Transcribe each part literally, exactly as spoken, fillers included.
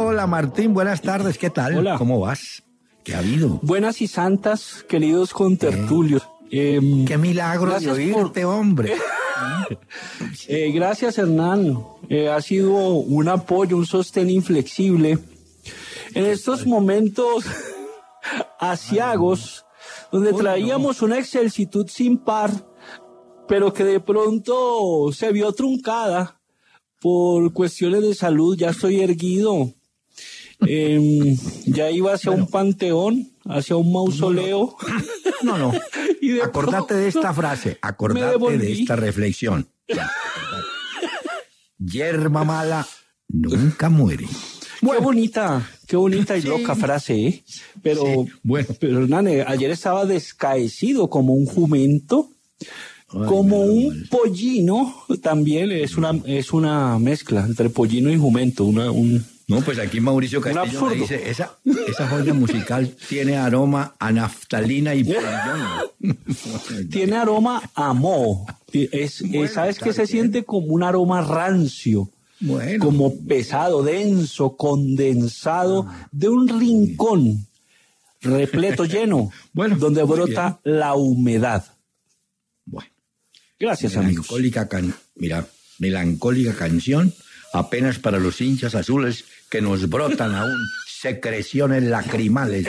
hola Martín, buenas tardes, ¿qué tal? Hola. ¿Cómo vas? ¿Qué ha habido? Buenas y santas, queridos contertulios. Eh, eh, ¡Qué milagro de oírte, por... hombre! eh, gracias, Hernán. Eh, ha sido un apoyo, un sostén inflexible. En estos momentos asiagos, donde traíamos una excelsitud sin par, pero que de pronto se vio truncada por cuestiones de salud. Ya estoy erguido. Eh, ya iba hacia bueno. un panteón, hacia un mausoleo. No, no. no. Y de acordate de esta frase, acordate de esta reflexión. Yerba mala nunca muere. Bueno. Qué bonita, qué bonita y sí. loca frase, ¿eh? Pero, sí. bueno. pero Nane, ayer estaba descaecido como un jumento. Ay, como un mal. pollino, también es una es una mezcla entre pollino y jumento, una un No, pues aquí Mauricio Castillo me dice, esa, esa joya musical tiene aroma a naftalina y pollón. Tiene aroma a moho. Es, bueno, es, ¿sabes qué se siente? Como un aroma rancio, bueno. como pesado, denso, condensado, ah, de un rincón repleto, lleno, bueno, donde brota la humedad. Bueno. Gracias, melancólica amigos. Can, mira, melancólica canción, apenas para los hinchas azules que nos brotan aún secreciones lacrimales.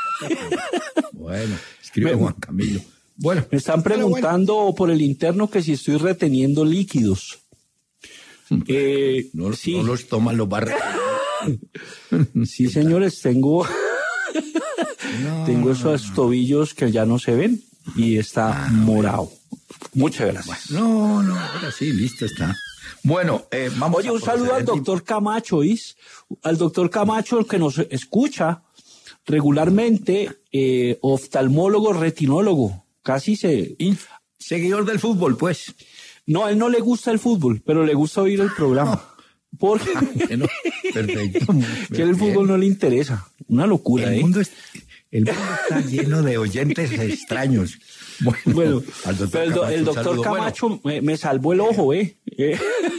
Bueno, escribe me, Juan Camilo. Bueno, me están preguntando bueno. por el interno que si estoy reteniendo líquidos. Eh, no, sí. no los toman los barrios. Sí, señores, tengo, no, tengo esos no. tobillos que ya no se ven y está ah, morado. Muchas gracias. No, no, ahora sí, listo está. Bueno, eh, vamos Oye, un saludo al doctor Camacho, ¿is? Al doctor Camacho, que nos escucha regularmente, eh, oftalmólogo, retinólogo, casi se... Y seguidor del fútbol, pues. No, a él no le gusta el fútbol, pero le gusta oír el programa. No. Porque ah, bueno, perfecto. que el fútbol no le interesa. Una locura, el ¿eh? Mundo es, el mundo está lleno de oyentes extraños. Bueno, bueno al doctor pero Camacho, el doctor Camacho bueno. me, me salvó el ojo, ¿eh? eh.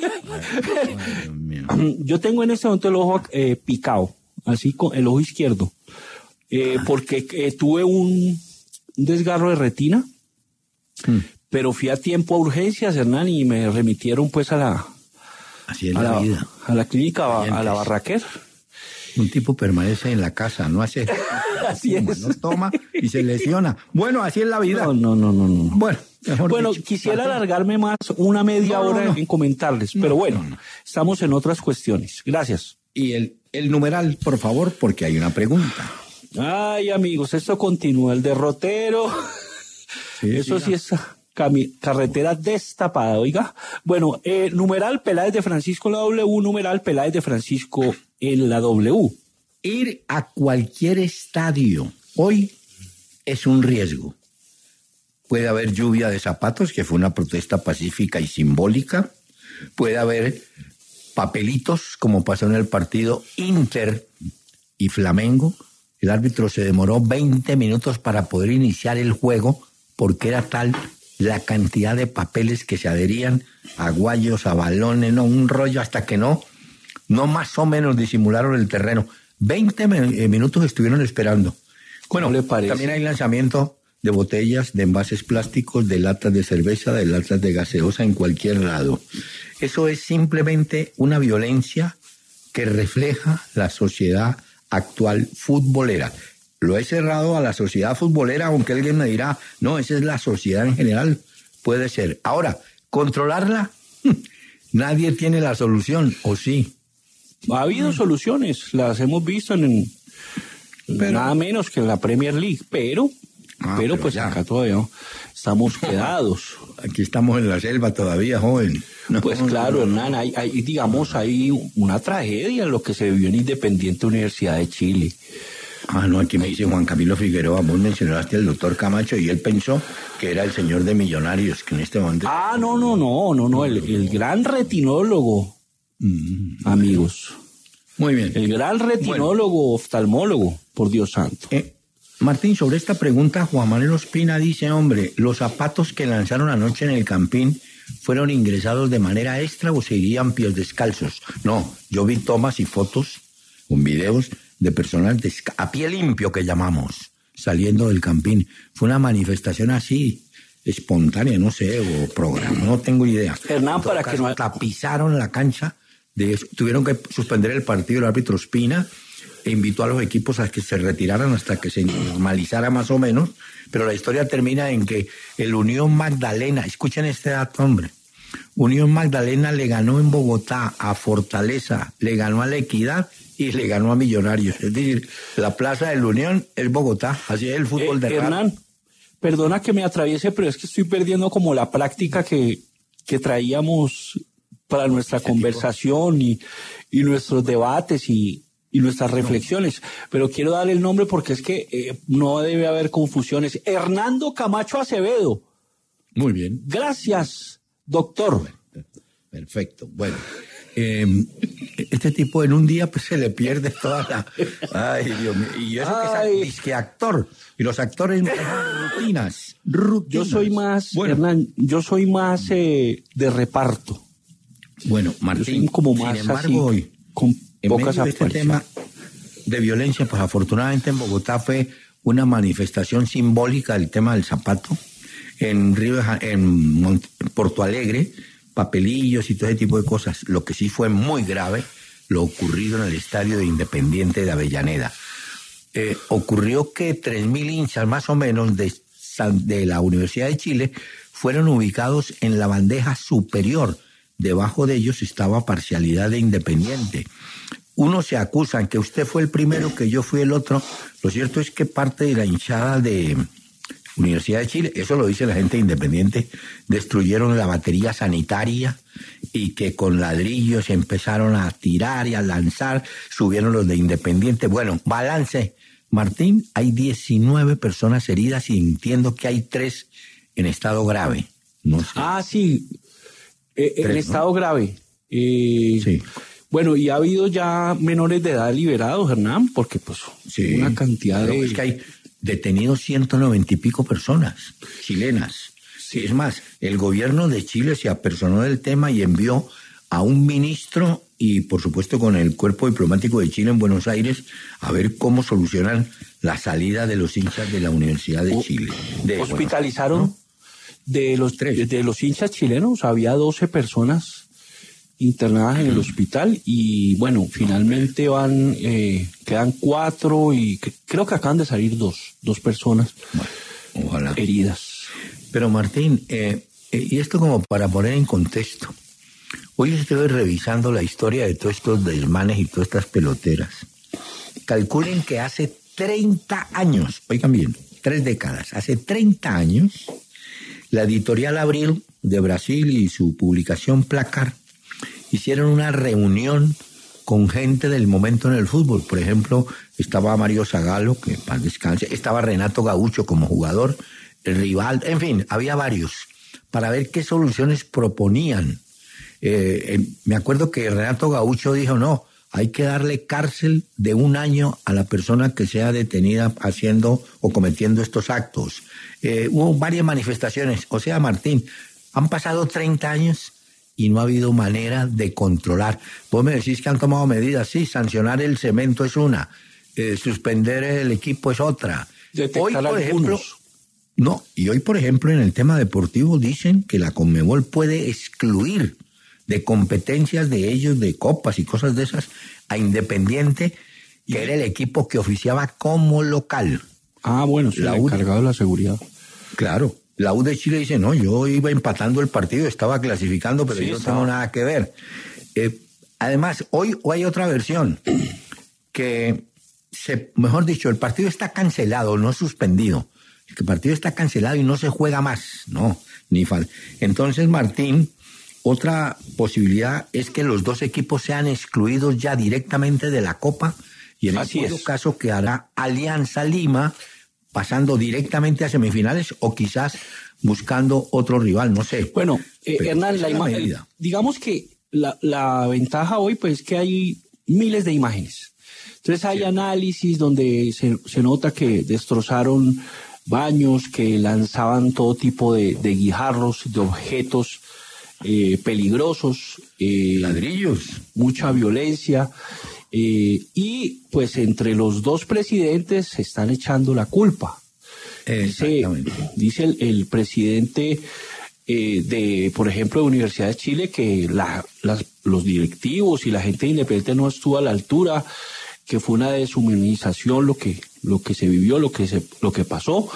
Ay, Ay, Yo tengo en este momento el ojo eh, picado, así con el ojo izquierdo, eh, ah. porque eh, tuve un, un desgarro de retina, hmm. pero fui a tiempo a urgencias, Hernán, y me remitieron pues a la, así es a la, la vida. a la clínica, a, a la Barraquer. Un tipo permanece en la casa, no hace, así no, es. no toma y se lesiona. Bueno, así es la vida. No, no, no, no. no. Bueno, mejor bueno dicho, quisiera ¿parte? alargarme más una media no, hora no, no. en comentarles, pero no, bueno, no, no. estamos en otras cuestiones. Gracias. Y el, el numeral, por favor, porque hay una pregunta. Ay, amigos, esto continúa. El derrotero. Sí, Eso sí, sí es cami- carretera destapada, oiga. Bueno, eh, numeral Peláez de Francisco en la W, numeral Peláez de Francisco en la W. Ir a cualquier estadio hoy es un riesgo. Puede haber lluvia de zapatos, que fue una protesta pacífica y simbólica. Puede haber papelitos, como pasó en el partido Inter y Flamengo. El árbitro se demoró veinte minutos para poder iniciar el juego, porque era tal la cantidad de papeles que se adherían a guayos, a balones, no, un rollo hasta que no, no más o menos disimularon el terreno. veinte minutos estuvieron esperando. Bueno, le parece? También hay lanzamiento de botellas, de envases plásticos, de latas de cerveza, de latas de gaseosa en cualquier lado. Eso es simplemente una violencia que refleja la sociedad actual futbolera. Lo he cerrado a la sociedad futbolera, aunque alguien me dirá, no, esa es la sociedad en general. Puede ser. Ahora, controlarla, nadie tiene la solución, ¿o sí? Ha habido soluciones, las hemos visto en, pero, nada menos que en la Premier League, pero, ah, pero, pero pues ya. Acá todavía estamos quedados. Aquí estamos en la selva todavía, joven. No, pues claro, Hernán, hay, hay, digamos, hay una tragedia en lo que se vivió en Independiente Universidad de Chile. Ah, no, aquí me dice Juan Camilo Figueroa, vos mencionaste al doctor Camacho y él pensó que era el señor de Millonarios, que en este momento... Ah, no, no, no, no, no, el, el gran retinólogo, mm, amigos. Muy bien. El gran retinólogo, bueno. oftalmólogo, por Dios santo. Eh, Martín, sobre esta pregunta, Juan Manuel Ospina dice, hombre, ¿los zapatos que lanzaron anoche en el Campín fueron ingresados de manera extra o se irían pies descalzos? No, yo vi tomas y fotos con videos de personas de, a pie limpio que llamamos, saliendo del campín. Fue una manifestación así, espontánea, no sé, o programa, no tengo idea. Hernán, para caso, que no... tapizaron la cancha, de, tuvieron que suspender el partido el árbitro Espina, e invitó a los equipos a que se retiraran hasta que se normalizara más o menos, pero la historia termina en que el Unión Magdalena, escuchen este dato, hombre, Unión Magdalena le ganó en Bogotá a Fortaleza, le ganó a La Equidad y le ganó a Millonarios. Es decir, la plaza de la Unión es Bogotá, así es el fútbol eh, de Hernán, perdona que me atraviese, pero es que estoy perdiendo como la práctica que, que traíamos para nuestra este conversación y, y nuestros debates y, y nuestras reflexiones. No. Pero quiero darle el nombre porque es que eh, no debe haber confusiones. Hernando Camacho Acevedo. Muy bien. Gracias, doctor. Perfecto. Bueno, eh, este tipo en un día pues se le pierde toda la... Ay, Dios mío. Y eso Ay. que es que actor. Y los actores rutinas, rutinas. Yo soy más, bueno, Hernán, yo soy más eh, de reparto. Bueno, Martín, como más sin embargo, así, hoy, con en pocas medio de este tema de violencia, pues afortunadamente en Bogotá fue una manifestación simbólica del tema del zapato. En Río, en Mont, Porto Alegre, papelillos y todo ese tipo de cosas. Lo que sí fue muy grave, lo ocurrido en el estadio de Independiente de Avellaneda. Eh, ocurrió que tres mil hinchas más o menos de, de la Universidad de Chile fueron ubicados en la bandeja superior. Debajo de ellos estaba parcialidad de Independiente. Unos se acusan que usted fue el primero, que yo fui el otro. Lo cierto es que parte de la hinchada de Universidad de Chile, eso lo dice la gente de Independiente, destruyeron la batería sanitaria y que con ladrillos empezaron a tirar y a lanzar, subieron los de Independiente. Bueno, balance. Martín, hay diecinueve personas heridas y entiendo que hay tres en estado grave. No sé. Ah, sí. Eh, en Tres, estado ¿no? grave. Eh, sí. Bueno, y ha habido ya menores de edad liberados, Hernán, porque pues sí, una cantidad claro, de... Es que hay detenidos ciento noventa y pico personas chilenas. Sí. Es más, el gobierno de Chile se apersonó del tema y envió a un ministro y por supuesto con el cuerpo diplomático de Chile en Buenos Aires a ver cómo solucionan la salida de los hinchas de la Universidad de Chile. De, Hospitalizaron... Bueno, ¿no? De los tres, de los hinchas chilenos, había doce personas internadas en el hospital y bueno, finalmente van, eh, quedan cuatro y que, creo que acaban de salir dos, dos personas bueno, ojalá. heridas. Pero Martín, eh, eh, y esto como para poner en contexto, hoy estoy revisando la historia de todos estos desmanes y todas estas peloteras. Calculen que hace treinta años, oigan bien, tres décadas, hace treinta años... La editorial Abril de Brasil y su publicación Placar hicieron una reunión con gente del momento en el fútbol. Por ejemplo, estaba Mario Zagallo, que para descanse, estaba Renato Gaucho como jugador, el rival, en fin, había varios, para ver qué soluciones proponían. Eh, eh, me acuerdo que Renato Gaucho dijo, no, hay que darle cárcel de un año a la persona que sea detenida haciendo o cometiendo estos actos. Eh, hubo varias manifestaciones. O sea, Martín, han pasado treinta años y no ha habido manera de controlar. Vos me decís que han tomado medidas, sí, sancionar el cemento es una, eh, suspender el equipo es otra. Detectar hoy, por algunos. ejemplo, no, y hoy, por ejemplo, en el tema deportivo dicen que la Conmebol puede excluir de competencias de ellos, de copas y cosas de esas, a Independiente, que era el equipo que oficiaba como local. Ah, bueno, sí, la encargado de la seguridad. Claro, la U de Chile dice, no, yo iba empatando el partido, estaba clasificando, pero sí, yo no estaba. tengo nada que ver. Eh, además, hoy, hoy hay otra versión, que, se, mejor dicho, el partido está cancelado, no suspendido. El partido está cancelado y no se juega más, no, ni falta. Entonces, Martín... Otra posibilidad es que los dos equipos sean excluidos ya directamente de la Copa y en Así el es. caso quedará Alianza Lima pasando directamente a semifinales o quizás buscando otro rival, no sé. Bueno, eh, Hernán, la imagen, digamos que la, la ventaja hoy pues es que hay miles de imágenes. Entonces hay sí. análisis donde se, se nota que destrozaron baños, que lanzaban todo tipo de, de guijarros, de objetos Eh, peligrosos, eh, ladrillos, mucha violencia Eh, y pues entre los dos presidentes se están echando la culpa. Dice, dice el, el presidente eh, de, por ejemplo, de Universidad de Chile, que la, las, los directivos y la gente independiente no estuvo a la altura, que fue una deshumanización lo que, lo que se vivió, lo que se, lo que pasó.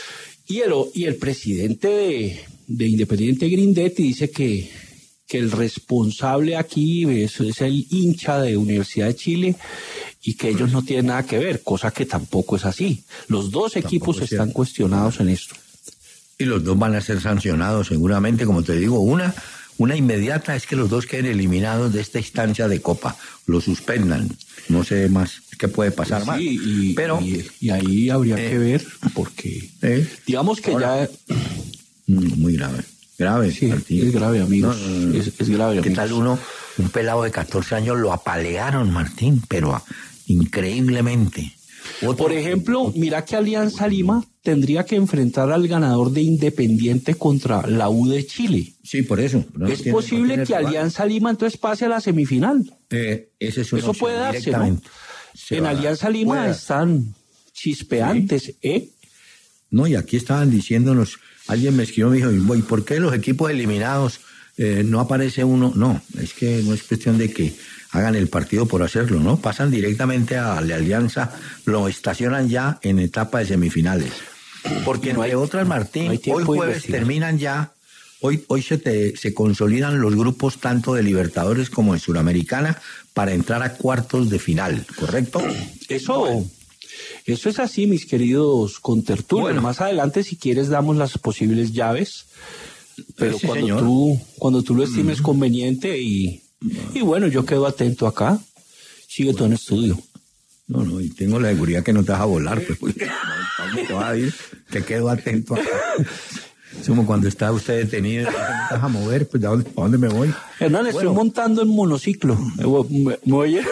Y el, y el presidente de, de Independiente Grindetti dice que, que el responsable aquí es, es el hincha de Universidad de Chile y que ellos no tienen nada que ver, cosa que tampoco es así. Los dos equipos están cuestionados en esto. Y los dos van a ser sancionados seguramente, como te digo, una, una inmediata es que los dos queden eliminados de esta instancia de Copa, lo suspendan, no sé más qué puede pasar sí, más. Y, pero y, y ahí habría eh, que ver, porque eh, digamos que ahora, ya... Muy grave, grave. Sí, Martín. Es grave, amigos, no, no, no. Es, es grave, ¿Qué amigos. tal uno, un pelado de catorce años lo apalearon, Martín, pero increíblemente? Otro, Por ejemplo, mira que Alianza Lima tendría que enfrentar al ganador de Independiente contra la U de Chile. Sí, por eso. No es tiene, posible no que Alianza Lima entonces pase a la semifinal. Eh, ese es Eso puede darse, ¿no? En va, Alianza Lima pueda. Están chispeantes, ¿sí? ¿eh? No, y aquí estaban diciéndonos, alguien me escribió y me dijo, ¿y por qué los equipos eliminados eh, no aparece uno? No, es que no es cuestión de que hagan el partido por hacerlo, ¿no? Pasan directamente a la Alianza, lo estacionan ya en etapa de semifinales. Porque no hay, entre otras, Martín, no hoy jueves terminan ya, hoy, hoy se, te, se consolidan los grupos tanto de Libertadores como de Suramericana para entrar a cuartos de final, ¿correcto? Eso, bueno. eso es así, mis queridos contertulios. Bueno, más adelante, si quieres, damos las posibles llaves, pero sí, cuando, señor. tú, cuando tú lo estimes mm. conveniente y... Y bueno, yo quedo atento acá. Sigue bueno. todo en estudio. No, no, y tengo la seguridad que no te vas a volar, pues, porque ¿a dónde te vas a ir? Te quedo atento acá. Es como cuando está usted detenido, no te vas a mover, pues ¿a dónde, ¿a dónde me voy? Hernán, bueno. estoy montando en monociclo. Me, me, me voy a ir,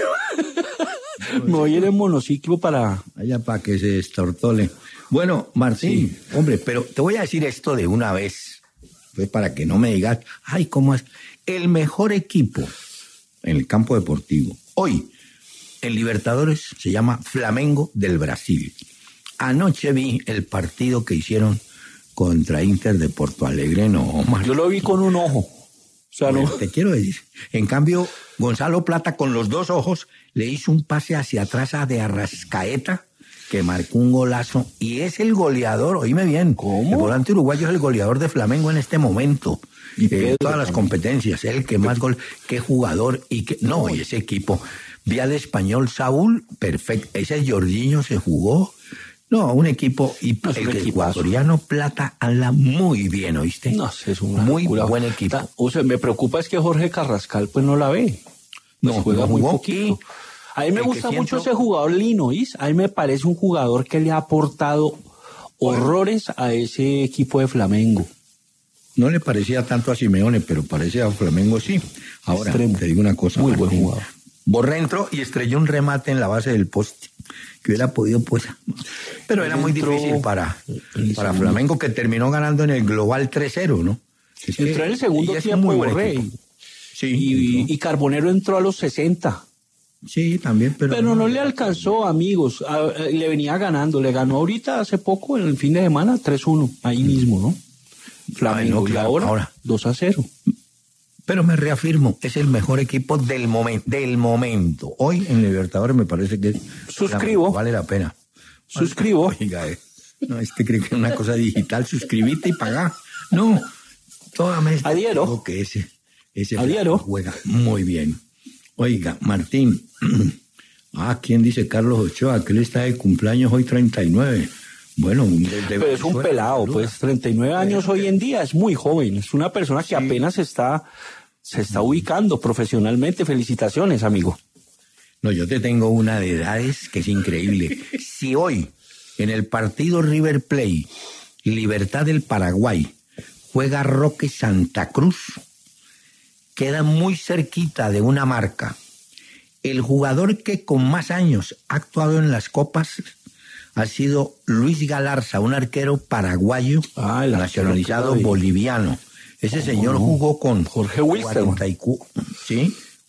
me voy a ir en monociclo para... Allá para que se estortole. Bueno, Martín, sí. hombre, pero te voy a decir esto de una vez, pues para que no me digas, ay, ¿cómo es? El mejor equipo en el campo deportivo hoy en Libertadores se llama Flamengo del Brasil. Anoche vi el partido que hicieron contra Inter de Porto Alegre. No, Yo lo vi con un ojo. O sea, bueno, no... Te quiero decir. En cambio, Gonzalo Plata con los dos ojos le hizo un pase hacia atrás a de Arrascaeta que marcó un golazo y es el goleador, oíme bien. ¿Cómo? El volante uruguayo es el goleador de Flamengo en este momento. Y eh, todas las competencias, el que más gol, qué jugador y que no, y ese equipo. Vi al español Saúl, perfecto. Ese Jorginho se jugó. No, un equipo y no, el ecuatoriano Plata anda muy bien, ¿oíste? No, es un muy locura. buen equipo. Está, o sea, me preocupa es que Jorge Carrascal pues no la ve. Pues no, juega no muy jugó poquito. A mí me el gusta mucho siento... ese jugador Lino, ¿is? A mí me parece un jugador que le ha aportado horrores a ese equipo de Flamengo. No le parecía tanto a Simeone, pero parece a Flamengo sí. Ahora, Extremo. Te digo una cosa. Muy Martín. Buen jugador. Borré entró y estrelló un remate en la base del poste, que hubiera podido, pues... Pero era muy entró, difícil para, para Flamengo, que terminó ganando en el global tres cero, ¿no? Es entró en el segundo tiempo Borré. Sí, y, y Carbonero entró a los sesenta. Sí, también, pero... Pero no, no le alcanzó, amigos. A, a, le venía ganando. Le ganó ahorita hace poco, en el fin de semana, tres uno. Ahí mismo, ¿no? Flamengo, Ay, no, claro, y ahora, ahora dos a cero. Pero me reafirmo, es el mejor equipo del momento. Del momento. Hoy en Libertadores me parece que... Suscribo. Vale la pena. Suscribo. Oiga, eh. No, este cree que es una cosa digital. Suscribite y pagá. No. Toda mes. Adhiero. Que ese, ese Adhiero. Juega muy bien. Oiga, Martín. Ah, ¿quién dice Carlos Ochoa? Que él está de cumpleaños hoy treinta y nueve. Bueno, desde pero es un pelado, pues treinta y nueve años hoy en día, es muy joven, es una persona que sí. apenas está, se está ubicando profesionalmente. Felicitaciones, amigo. No, yo te tengo una de edades que es increíble. Si hoy, en el partido River Plate, Libertad del Paraguay, juega Roque Santa Cruz, queda muy cerquita de una marca. El jugador que con más años ha actuado en las copas ha sido Luis Galarza, un arquero paraguayo, ah, nacionalizado boliviano. Ese señor jugó con Jorge Wilstermann. Sí,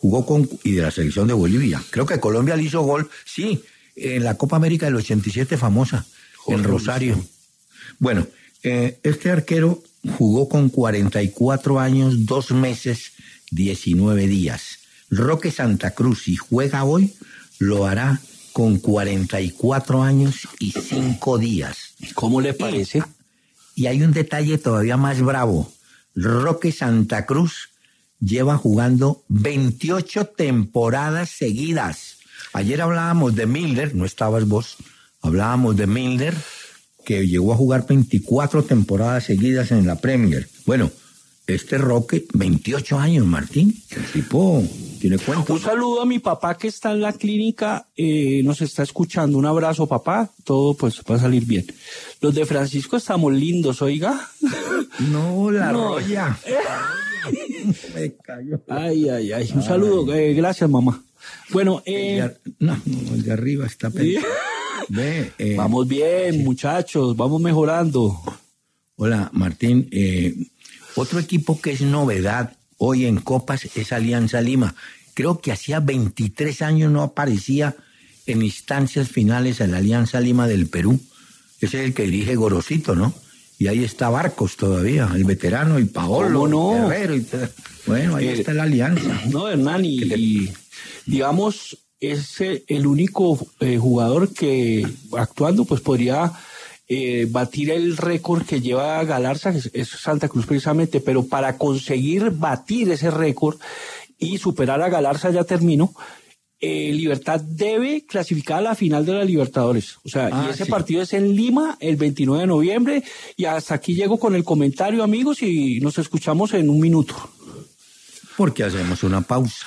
jugó con, y de la selección de Bolivia. Creo que Colombia le hizo gol, sí, en la Copa América del ochenta y siete famosa, Joder, en Rosario. Sí. Bueno, eh, este arquero jugó con cuarenta y cuatro años, dos meses, diecinueve días. Roque Santa Cruz, si juega hoy, lo hará con cuarenta y cuatro años y cinco días. ¿Cómo le parece? Y, y hay un detalle todavía más bravo. Roque Santa Cruz lleva jugando veintiocho temporadas seguidas. Ayer hablábamos de Milner, no estabas vos, hablábamos de Milner, que llegó a jugar veinticuatro temporadas seguidas en la Premier. Bueno, este Roque, veintiocho años, Martín, el tipo tiene cuenta. Un saludo a mi papá que está en la clínica, eh, nos está escuchando. Un abrazo, papá, todo pues va a salir bien. Los de Francisco estamos lindos, oiga. No, la no. roya. Me cayó. Ay, ay, ay, un saludo, eh, gracias, mamá. Bueno, eh... El de, no, no, el de arriba está pensando. Ve, eh, vamos bien, sí. muchachos, vamos mejorando. Hola, Martín. Eh, otro equipo que es novedad hoy en Copas es Alianza Lima. Creo que hacía veintitrés años no aparecía en instancias finales a la Alianza Lima del Perú. Ese es el que dirige Gorosito, ¿no? Y ahí está Barcos todavía, el veterano, y Paolo, no? Herrero. Y bueno, ahí eh, está la Alianza. No, Hernán, y, te... y digamos... es el único eh, jugador que actuando pues podría eh, batir el récord que lleva Galarza, que es, es Santa Cruz precisamente, pero para conseguir batir ese récord y superar a Galarza, ya termino, eh, Libertad debe clasificar a la final de la Libertadores. O sea, ah, y ese sí. partido es en Lima el veintinueve de noviembre, y hasta aquí llego con el comentario, amigos, y nos escuchamos en un minuto. Porque hacemos una pausa.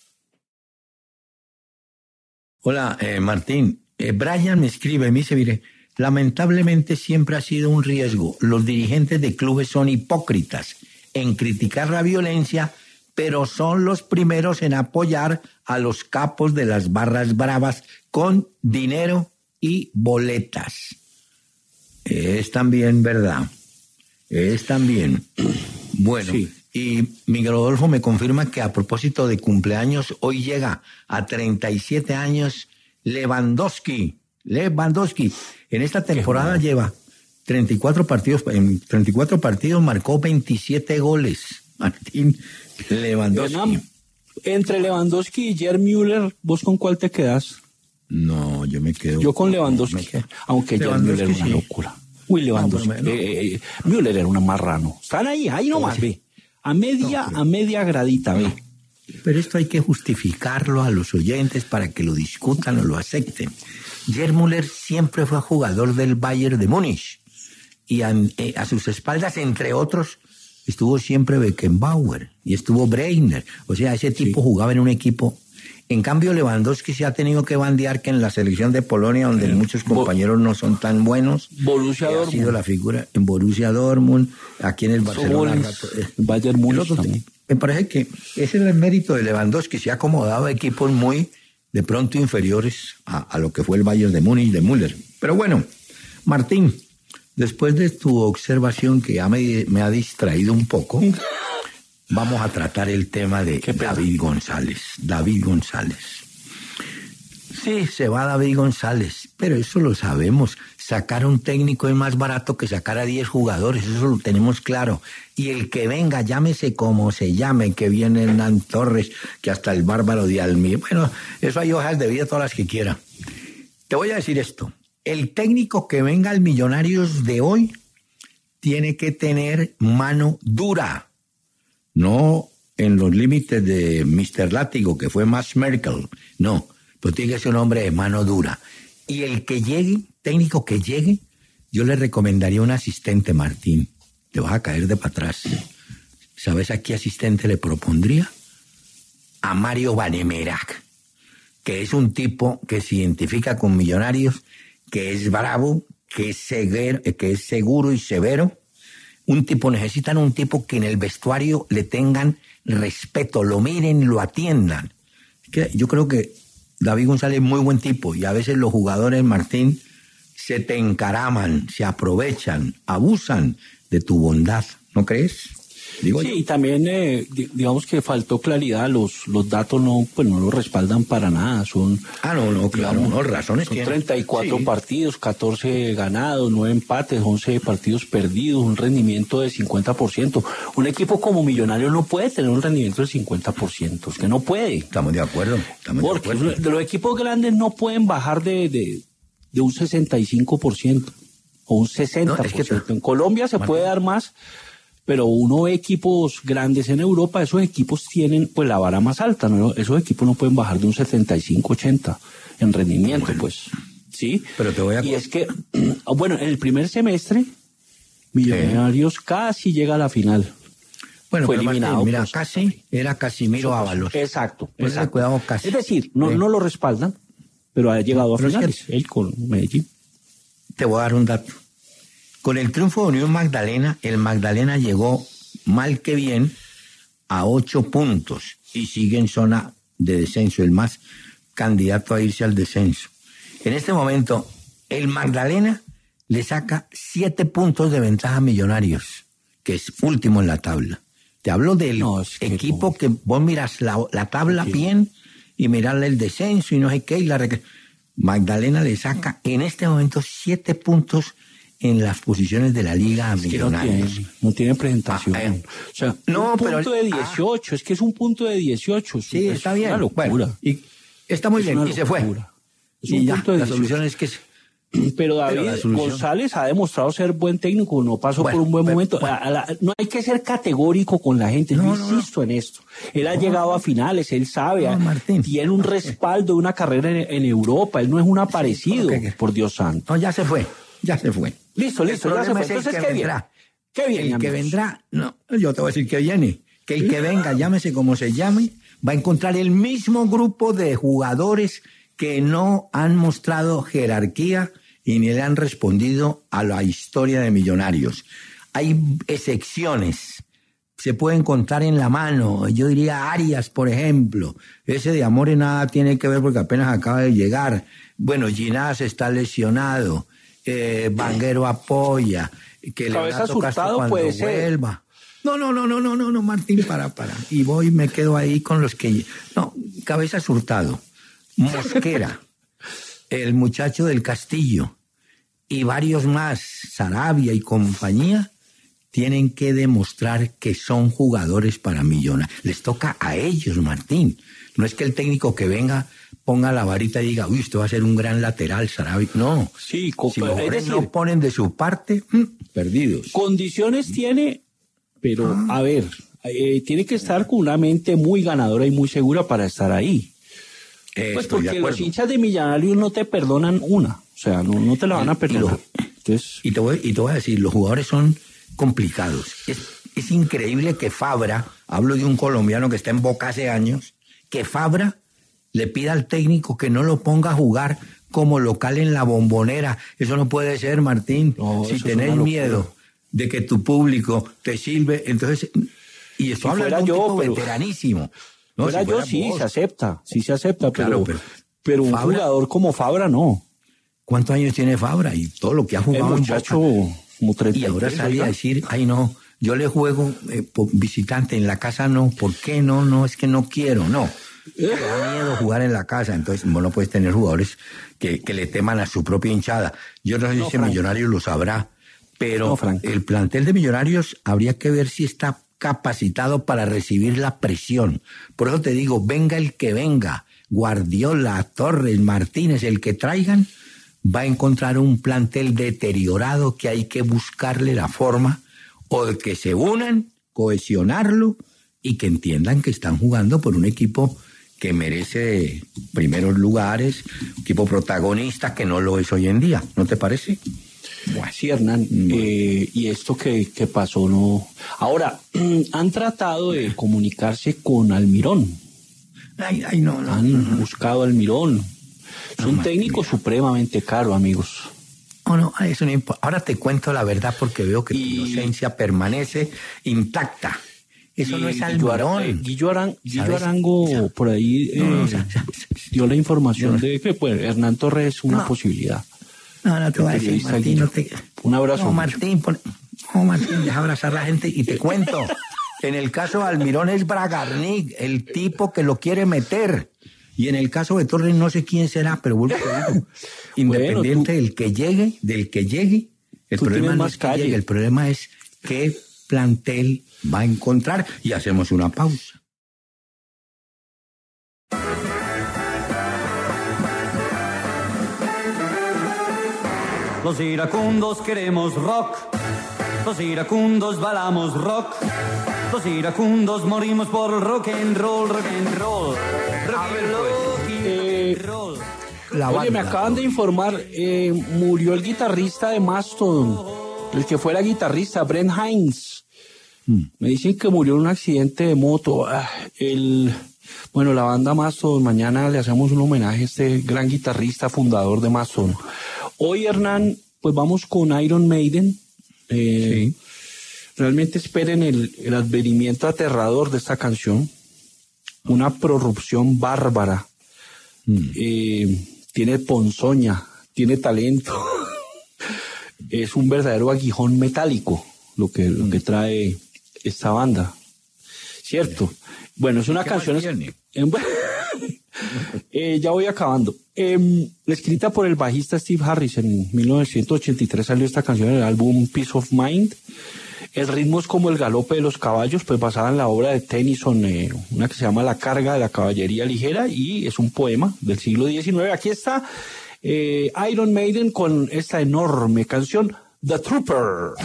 Hola, eh, Martín. Eh, Brian me escribe, me dice, mire, lamentablemente siempre ha sido un riesgo. Los dirigentes de clubes son hipócritas en criticar la violencia, pero son los primeros en apoyar a los capos de las barras bravas con dinero y boletas. Es también verdad. Es también. Bueno. Sí. Y Miguel Rodolfo me confirma que a propósito de cumpleaños, hoy llega a treinta y siete años Lewandowski. Lewandowski. En esta temporada lleva treinta y cuatro partidos, en treinta y cuatro partidos marcó veintisiete goles. Martín Lewandowski. Entre Lewandowski y Gerd Müller, ¿vos con cuál te quedás? No, yo me quedo. Yo con Lewandowski, quedo, aunque Gerd Müller era una sí. locura. Uy, Lewandowski. No, no. Eh, eh, Müller era un marrano. Están ahí, ahí nomás, ve. A media, no, a media gradita, ve. No. Pero esto hay que justificarlo a los oyentes para que lo discutan o lo acepten. Gerd Müller siempre fue jugador del Bayern de Múnich. Y a, eh, a sus espaldas, entre otros, estuvo siempre Beckenbauer y estuvo Breitner. O sea, ese tipo sí. jugaba en un equipo. En cambio, Lewandowski se ha tenido que bandear que en la selección de Polonia, donde eh, muchos compañeros no son tan buenos, Borussia Dortmund. Ha sido la figura en Borussia Dortmund, aquí en el Barcelona. Rato, eh, Bayern Múnich también. Me parece que ese es el mérito de Lewandowski, se ha acomodado a equipos muy, de pronto, inferiores a, a lo que fue el Bayern de Múnich de Müller. Pero bueno, Martín, después de tu observación que ya me, me ha distraído un poco, vamos a tratar el tema de David González. David González. Sí, se va David González, pero eso lo sabemos. Sacar un técnico es más barato que sacar a diez jugadores, eso lo tenemos claro. Y el que venga, llámese como se llame, que viene Hernán Torres, que hasta el bárbaro de Almir. Bueno, eso hay hojas de vida todas las que quiera. Te voy a decir esto. El técnico que venga al Millonarios de hoy tiene que tener mano dura. No en los límites de mister Látigo, que fue Max Merkel. No, pero tiene que ser un hombre de mano dura. Y el que llegue, técnico que llegue, yo le recomendaría un asistente, Martín. Te vas a caer de para atrás. ¿Sabes a qué asistente le propondría? A Mario Vannemerack, que es un tipo que se identifica con Millonarios, que es bravo, que es, severo, que es seguro y severo. Un tipo, necesitan un tipo que en el vestuario le tengan respeto, lo miren, lo atiendan. Yo creo que David González es muy buen tipo y a veces los jugadores, Martín, se te encaraman, se aprovechan, abusan de tu bondad, ¿no crees? Digo sí, yo. y también eh, digamos que faltó claridad, los los datos no pues no lo respaldan para nada, son Ah, no, no, claro, digamos, no, razones son tiene. treinta y cuatro Sí. partidos, catorce ganados, nueve empates, once partidos perdidos, un rendimiento de cincuenta por ciento. Un equipo como Millonarios no puede tener un rendimiento del cincuenta por ciento, es que no puede. Estamos de acuerdo, estamos de Porque acuerdo. de los equipos grandes no pueden bajar de, de, de un sesenta y cinco por ciento o un sesenta por ciento. No, es que- en Colombia se Martín. puede dar más, pero uno ve equipos grandes en Europa, esos equipos tienen pues la vara más alta, ¿no? Esos equipos no pueden bajar de un setenta y cinco, ochenta en rendimiento, Bueno. pues. Sí. Pero te voy a- Y es que, bueno, en el primer semestre, Millonarios casi llega a la final. Bueno, Fue pero Martín, eliminado, mira, pues. casi era Casimiro Ábalos. Exacto. Ponle exacto. cuidado, casi. Es decir, no, Sí. no lo respaldan, pero ha llegado a Pero es que- finales, él con Medellín. Te voy a dar un dato. Con el triunfo de Unión Magdalena, el Magdalena llegó mal que bien a ocho puntos y sigue en zona de descenso, el más candidato a irse al descenso. En este momento, el Magdalena le saca siete puntos de ventaja a Millonarios, que es último en la tabla. Te hablo del No, es que equipo no. que vos miras la, la tabla Sí. bien y mirarle el descenso y no sé qué, y la rec- Magdalena le saca en este momento siete puntos en las posiciones de la liga a Es que no Millonarios. tiene, no tiene presentación. Ah, eh. O sea, No, un pero- punto de dieciocho, es que es un punto de dieciocho. es- Sí, es está bien. una locura. Bueno, y está muy Es bien, una y se fue. locura. Es Y un ya, punto de la dieciocho. solución es que... se- Pero David Pero la solución- González ha demostrado ser buen técnico, no pasó Bueno, por un buen bueno, momento. bueno. A la- no hay que ser categórico con la gente, No, yo no, no. insisto en esto. Él ha llegado a finales, él sabe, No, ha- Martín. tiene un respaldo de una carrera en, en Europa, él no es un aparecido, ¿por qué? por Dios santo. No, ya se fue, ya se fue. Listo, listo, El ya se problema fue. es el Entonces, que ¿qué viene? vendrá. ¿Qué viene, El que amigos? vendrá, no, yo te voy a decir que viene. Que el que venga, llámese como se llame, va a encontrar el mismo grupo de jugadores que no han mostrado jerarquía y ni le han respondido a la historia de Millonarios. Hay excepciones, se pueden contar en la mano. Yo diría Arias, por ejemplo. Ese de Amores nada tiene que ver porque apenas acaba de llegar. Bueno, Ginás está lesionado. Eh, Vanguero apoya. Que Cabezas Leonardo Castro Hurtado cuando puede ser. vuelva. No, no, no, no, no, no, no, Martín, para, para. Y voy, me quedo ahí con los que... No, Cabezas Hurtado, Mosquera, el muchacho del Castillo y varios más, Sarabia y compañía, tienen que demostrar que son jugadores para Millonarios. Les toca a ellos, Martín. No es que el técnico que venga ponga la varita y diga, uy, usted va a ser un gran lateral, Sarabia. No. Sí, co- Si los es jugadores decir, no ponen de su parte, mm, perdidos. condiciones tiene, pero a ver, eh, tiene que estar con una mente muy ganadora y muy segura para estar ahí. Eh, Pues estoy de porque los acuerdo. hinchas de Millonarios no te perdonan una, o sea, no, no te la van a Y- y perdonar. lo- Entonces, Y te voy, y te voy a decir, los jugadores son complicados. Es, es increíble que Fabra, hablo de un colombiano que está en Boca hace años, que Fabra le pida al técnico que no lo ponga a jugar como local en la Bombonera. Eso no puede ser, Martín. No, si eso es tenés una locura. miedo de que tu público te sirve, entonces... Y esto Si habla de fuera un yo, tipo pero- veteranísimo. No, fuera si yo fuera sí, vos. se acepta, sí se acepta, Claro, pero, pero- pero un Fabra- jugador como Fabra no. ¿Cuántos años tiene Fabra? Y todo lo que ha El jugado en muchacho Boca. como treinta Y ahora tres, salí a oiga. decir, ay no, yo le juego eh, por visitante en la casa, no, ¿por qué no? No, es que no quiero, no. Me da miedo jugar en la casa, entonces vos no puedes tener jugadores que, que le teman a su propia hinchada. Yo no sé No, si Frank. Millonarios lo sabrá, pero No, Frank. el plantel de Millonarios habría que ver si está capacitado para recibir la presión. Por eso te digo, venga el que venga, Guardiola, Torres, Martínez, el que traigan, va a encontrar un plantel deteriorado que hay que buscarle la forma o de que se unan, cohesionarlo y que entiendan que están jugando por un equipo que merece primeros lugares, un equipo protagonista que no lo es hoy en día, ¿no te parece? Sí, Hernán, eh, y esto que, que pasó no. Ahora, han tratado de comunicarse con Almirón, Ay, ay, no, no. han buscado a Almirón. Es No, un Martín, técnico mira. supremamente caro, amigos. No, no, eso no importa. Ahora te cuento la verdad porque veo que Y- tu inocencia permanece intacta. Eso Y no es Guillo Ara- eh, Almirón. Guillo, Aran- Guillo ¿Sabes? Arango por ahí eh, No, no, o sea, dio la información yo no- de que pues, Hernán Torres es una No. posibilidad. No, no te voy a El decir, periodista Martín, Guillo. no te... Un abrazo. No, Martín, pon- no, Martín, deja abrazar a la gente y te cuento. En el caso de Almirón es Bragarnik, el tipo que lo quiere meter. Y en el caso de Torres no sé quién será, pero vuelvo a decir, independiente bueno, tú, del que llegue, del que llegue, el problema no es que llegue, el problema es qué plantel va a encontrar. Y hacemos una pausa. Los iracundos queremos rock, los iracundos bailamos rock, los iracundos morimos por rock and roll, rock and roll, rock and roll, eh, roll. La Oye, me acaban de informar, eh, murió el guitarrista de Mastodon, el que fuera guitarrista, Brent Hinds. Hmm. Me dicen que murió en un accidente de moto. Ah, el, bueno, la banda Mastodon, mañana le hacemos un homenaje a este gran guitarrista, fundador de Mastodon. Hoy, Hernán, pues vamos con Iron Maiden. Eh, sí. Realmente esperen el, el advenimiento aterrador de esta canción. Una prorrupción bárbara. Mm. Eh, tiene ponzoña, tiene talento. Es un verdadero aguijón metálico lo que, mm. lo que trae esta banda. ¿Cierto? Sí. Bueno, es una canción... Eh, ya voy acabando. Eh, escrita por el bajista Steve Harris en mil novecientos ochenta y tres salió esta canción en el álbum Peace of Mind. El ritmo es como el galope de los caballos, pues basada en la obra de Tennyson, eh, una que se llama La carga de la caballería ligera, y es un poema del siglo diecinueve. Aquí está eh, Iron Maiden con esta enorme canción, The Trooper.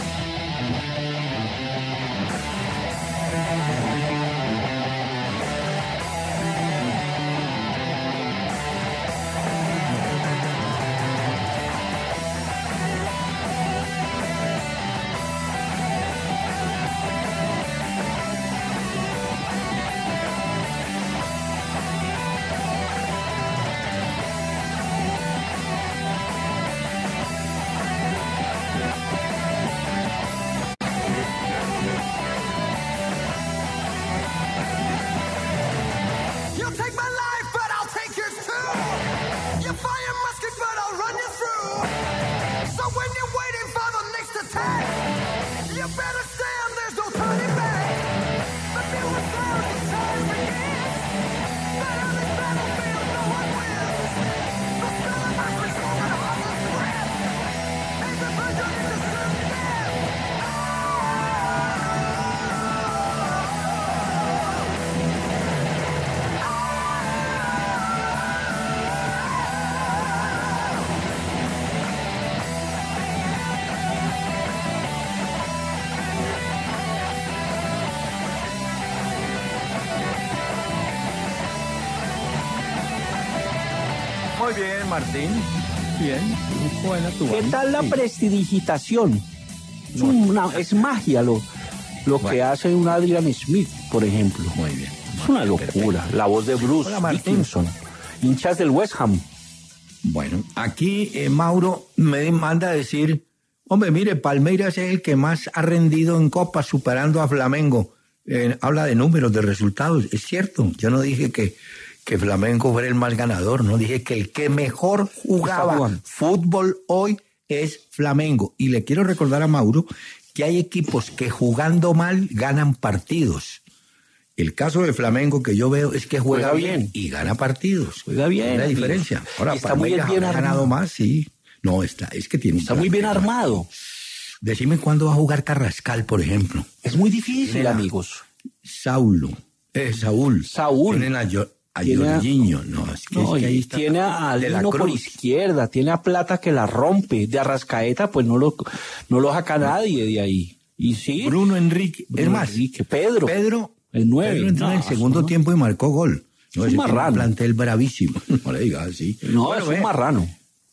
Muy bien, Martín. Bien. Buena tu ¿Qué tal la sí. prestidigitación? Es, una, es magia lo, lo bueno. que hace un Adrian Smith, por ejemplo. Muy bien. Es una locura. Perfecto. La voz de Bruce Hola, Dickinson. Hinchas del West Ham. Bueno, aquí eh, Mauro me manda a decir, hombre, mire, Palmeiras es el que más ha rendido en Copa, superando a Flamengo. Eh, habla de números, de resultados. Es cierto, yo no dije que... que Flamengo fuera el más ganador, no dije que el que mejor jugaba fútbol hoy es Flamengo. Y le quiero recordar a Mauro que hay equipos que jugando mal ganan partidos. El caso de Flamengo que yo veo es que juega, juega bien. bien y gana partidos. Juega bien. Es la diferencia. Ahora, está muy bien ha ganado más, sí. No, está, es que tiene Está muy bien armado. Decime cuándo va a jugar Carrascal, por ejemplo. Es muy difícil, amigos. Saulo, eh, Saúl. Saúl. Tienen a yo, A Jorginho, no, es que, no, es que ahí está tiene a Lino por izquierda, tiene a Plata que la rompe, de Arrascaeta pues no lo, no lo saca nadie de ahí. Y sí. Bruno Enrique, Bruno es más, Enrique, Pedro, Pedro, el nueve. Pedro entró no, en el segundo no. tiempo y marcó gol. No, es un marrano. Un plantel bravísimo, no le digas así. No, bueno, es un ve, marrano.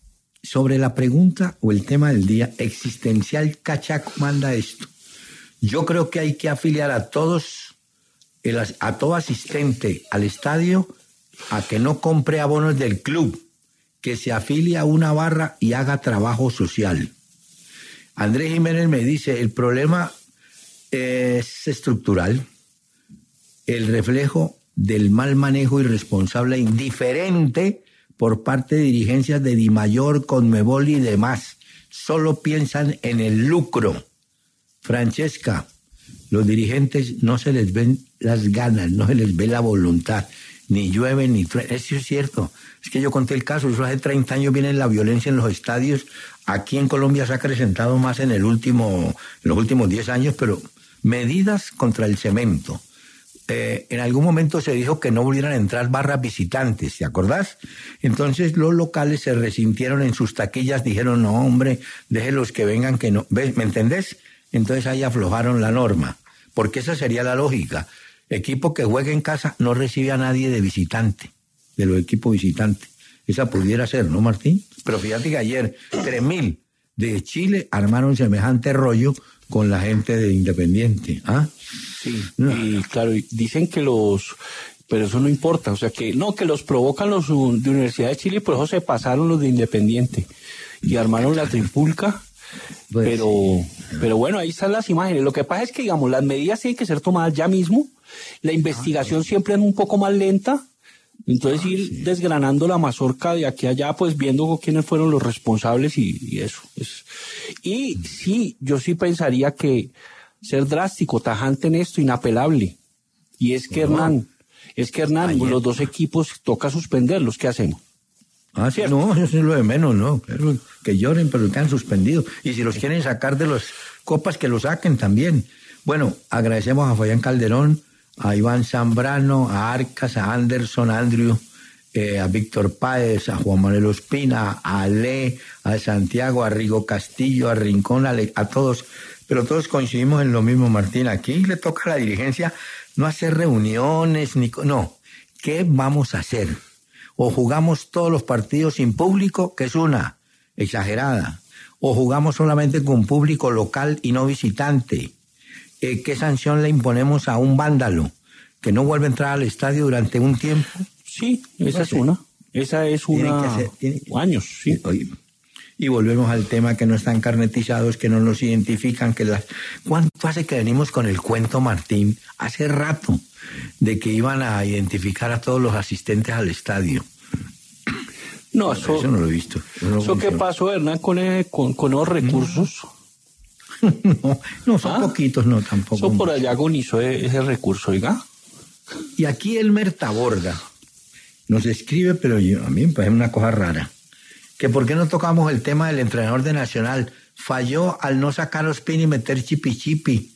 Sobre la pregunta o el tema del día, existencial Cachaco manda esto. Yo creo que hay que afiliar a todos, el, a todo asistente al estadio a que no compre abonos del club, que se afilie a una barra y haga trabajo social. Andrés Jiménez me dice, el problema es estructural, el reflejo del mal manejo irresponsable e indiferente por parte de dirigencias de Dimayor, Conmebol y demás. Solo piensan en el lucro. Francesca, los dirigentes no se les ven las ganas, no se les ve la voluntad, ni llueve ni truena. Eso es cierto. Es que yo conté el caso, eso hace treinta años viene la violencia en los estadios. Aquí en Colombia se ha acrecentado más en el último, en los últimos diez años, pero medidas contra el cemento. Eh, en algún momento se dijo que no volvieran a entrar barras visitantes, ¿te acordás? Entonces los locales se resintieron en sus taquillas, dijeron, no hombre, déjelos que vengan, que no. ¿Ves? ¿Me entendés? Entonces ahí aflojaron la norma, porque esa sería la lógica. Equipo que juegue en casa no recibe a nadie de visitante, de los equipos visitantes. Esa pudiera ser, ¿no, Martín? Pero fíjate que ayer tres mil de Chile armaron semejante rollo con la gente de Independiente. ¿Ah? Sí, no. Y claro, dicen que los... Pero eso no importa, o sea que... No, que los provocan los de Universidad de Chile, por eso se pasaron los de Independiente. Y armaron la tripulca. Pues, pero, sí. pero bueno, ahí están las imágenes. Lo que pasa es que, digamos, las medidas tienen que ser tomadas ya mismo. La investigación ah, sí. siempre es un poco más lenta. Entonces ah, ir sí. desgranando la mazorca de aquí a allá, pues viendo quiénes fueron los responsables y, y eso. Es. Y sí, yo sí pensaría que ser drástico, tajante en esto, inapelable. Y es que no. Hernán, es que Hernán, Ayer. los dos equipos toca suspenderlos. ¿Qué hacemos? Ah, sí, no, eso es lo de menos, ¿no? Pero que lloren, pero que han suspendido. Y si los quieren sacar de las copas, que lo saquen también. Bueno, agradecemos a Fabián Calderón, a Iván Zambrano, a Arcas, a Anderson, a Andrew, eh, a Víctor Páez, a Juan Manuel Ospina, a Ale, a Santiago, a Rigo Castillo, a Rincón, a, Le, a todos. Pero todos coincidimos en lo mismo, Martín. Aquí le toca a la dirigencia no hacer reuniones, ni no. ¿Qué vamos a hacer? O jugamos todos los partidos sin público, que es una exagerada. O jugamos solamente con público local y no visitante. Eh, ¿Qué sanción le imponemos a un vándalo que no vuelve a entrar al estadio durante un tiempo? Sí, esa es una. Esa es una. Hacer, tiene, años, sí. Oye, y volvemos al tema que no están carnetizados, que no nos identifican, que las... ¿Cuánto hace que venimos con el cuento, Martín? Hace rato, de que iban a identificar a todos los asistentes al estadio. No, eso, eso no lo he visto. No ¿Eso qué pasó, Hernán, con, eh, con, con los recursos? No, no son ¿Ah? poquitos, no, tampoco. Eso por allá agonizó ese recurso, oiga. Y aquí Elmer Taborda nos escribe, pero yo, a mí me parece una cosa rara, que por qué no tocamos el tema del entrenador de Nacional. Falló al no sacar a Ospina y meter chipi chipi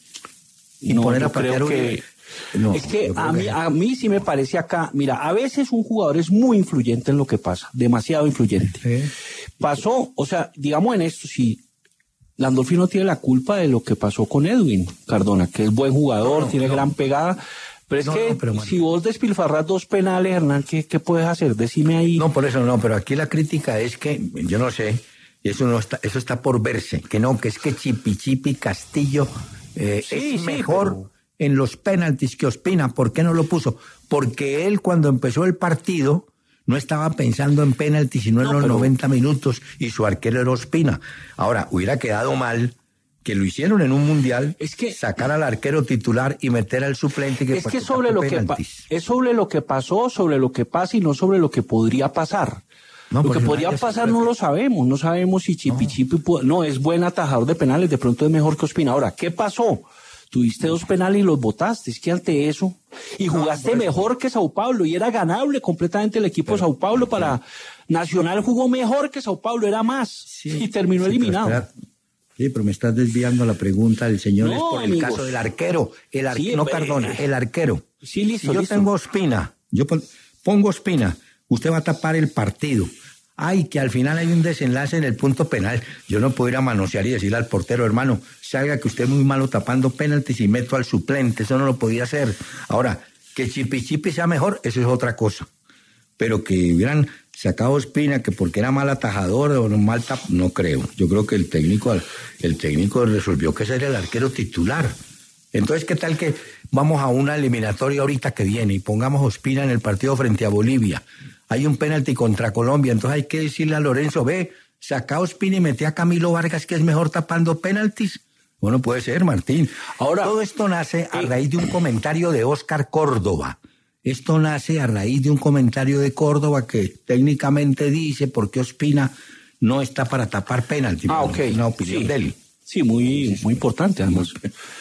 y no, poner a patear que... No, es que a mí, que... a mí sí me parece acá, mira, a veces un jugador es muy influyente en lo que pasa, demasiado influyente. ¿Sí? Pasó, o sea, digamos en esto, si Landolfi no tiene la culpa de lo que pasó con Edwin Cardona, que es buen jugador, no, no, tiene no. gran pegada, pero es no, que no, pero, si vos despilfarras dos penales, Hernán, ¿qué, ¿qué puedes hacer? Decime ahí. No, por eso no, pero aquí la crítica es que, yo no sé, eso no está, eso está por verse, que no, que es que Chipi Chipi Castillo eh, sí, es sí, mejor... Pero... en los penaltis que Ospina. ¿Por qué no lo puso? Porque él cuando empezó el partido no estaba pensando en penaltis sino no, en los pero... noventa minutos y su arquero era Ospina. Ahora, hubiera quedado mal que lo hicieron en un mundial, es que sacar al arquero titular y meter al suplente que es que sobre lo que pa- es sobre lo que pasó, sobre lo que pasa y no sobre lo que podría pasar. No, lo que podría pasar no lo sabemos, no sabemos si Chipi no. Chipi puede, no es buen atajador de penales, de pronto es mejor que Ospina. Ahora, ¿qué pasó? Tuviste dos penales y los botaste, es que ante eso, y jugaste no, mejor que Sao Paulo, y era ganable completamente el equipo pero, de Sao Paulo para sí. Nacional jugó mejor que Sao Paulo, era más, sí, y terminó sí, eliminado. Pero espera, sí, pero me estás desviando la pregunta del señor, no, es por amigos. El caso del arquero, el ar- sí, no eh, Cardona, el arquero. Sí, listo, si yo listo. tengo Ospina, yo pongo Ospina, usted va a tapar el partido. Ay, que al final hay un desenlace en el punto penal. Yo no puedo ir a manosear y decirle al portero, hermano, salga que usted es muy malo tapando penaltis y meto al suplente. Eso no lo podía hacer. Ahora, que Chipi Chipi sea mejor, eso es otra cosa. Pero que hubieran sacado Ospina, que porque era mal atajador o no mal tap, no creo. Yo creo que el técnico, el técnico resolvió que ese era el arquero titular. Entonces, ¿qué tal que vamos a una eliminatoria ahorita que viene y pongamos Ospina en el partido frente a Bolivia? Hay un penalti contra Colombia, entonces hay que decirle a Lorenzo, ve, saca a Ospina y mete a Camilo Vargas, que es mejor tapando penaltis. Bueno, puede ser, Martín. Ahora, todo esto nace a raíz de un comentario de Óscar Córdoba. Esto nace a raíz de un comentario de Córdoba que técnicamente dice por qué Ospina no está para tapar penaltis. Ah, ok. Una opinión sí. de él. Sí, muy, muy importante, además.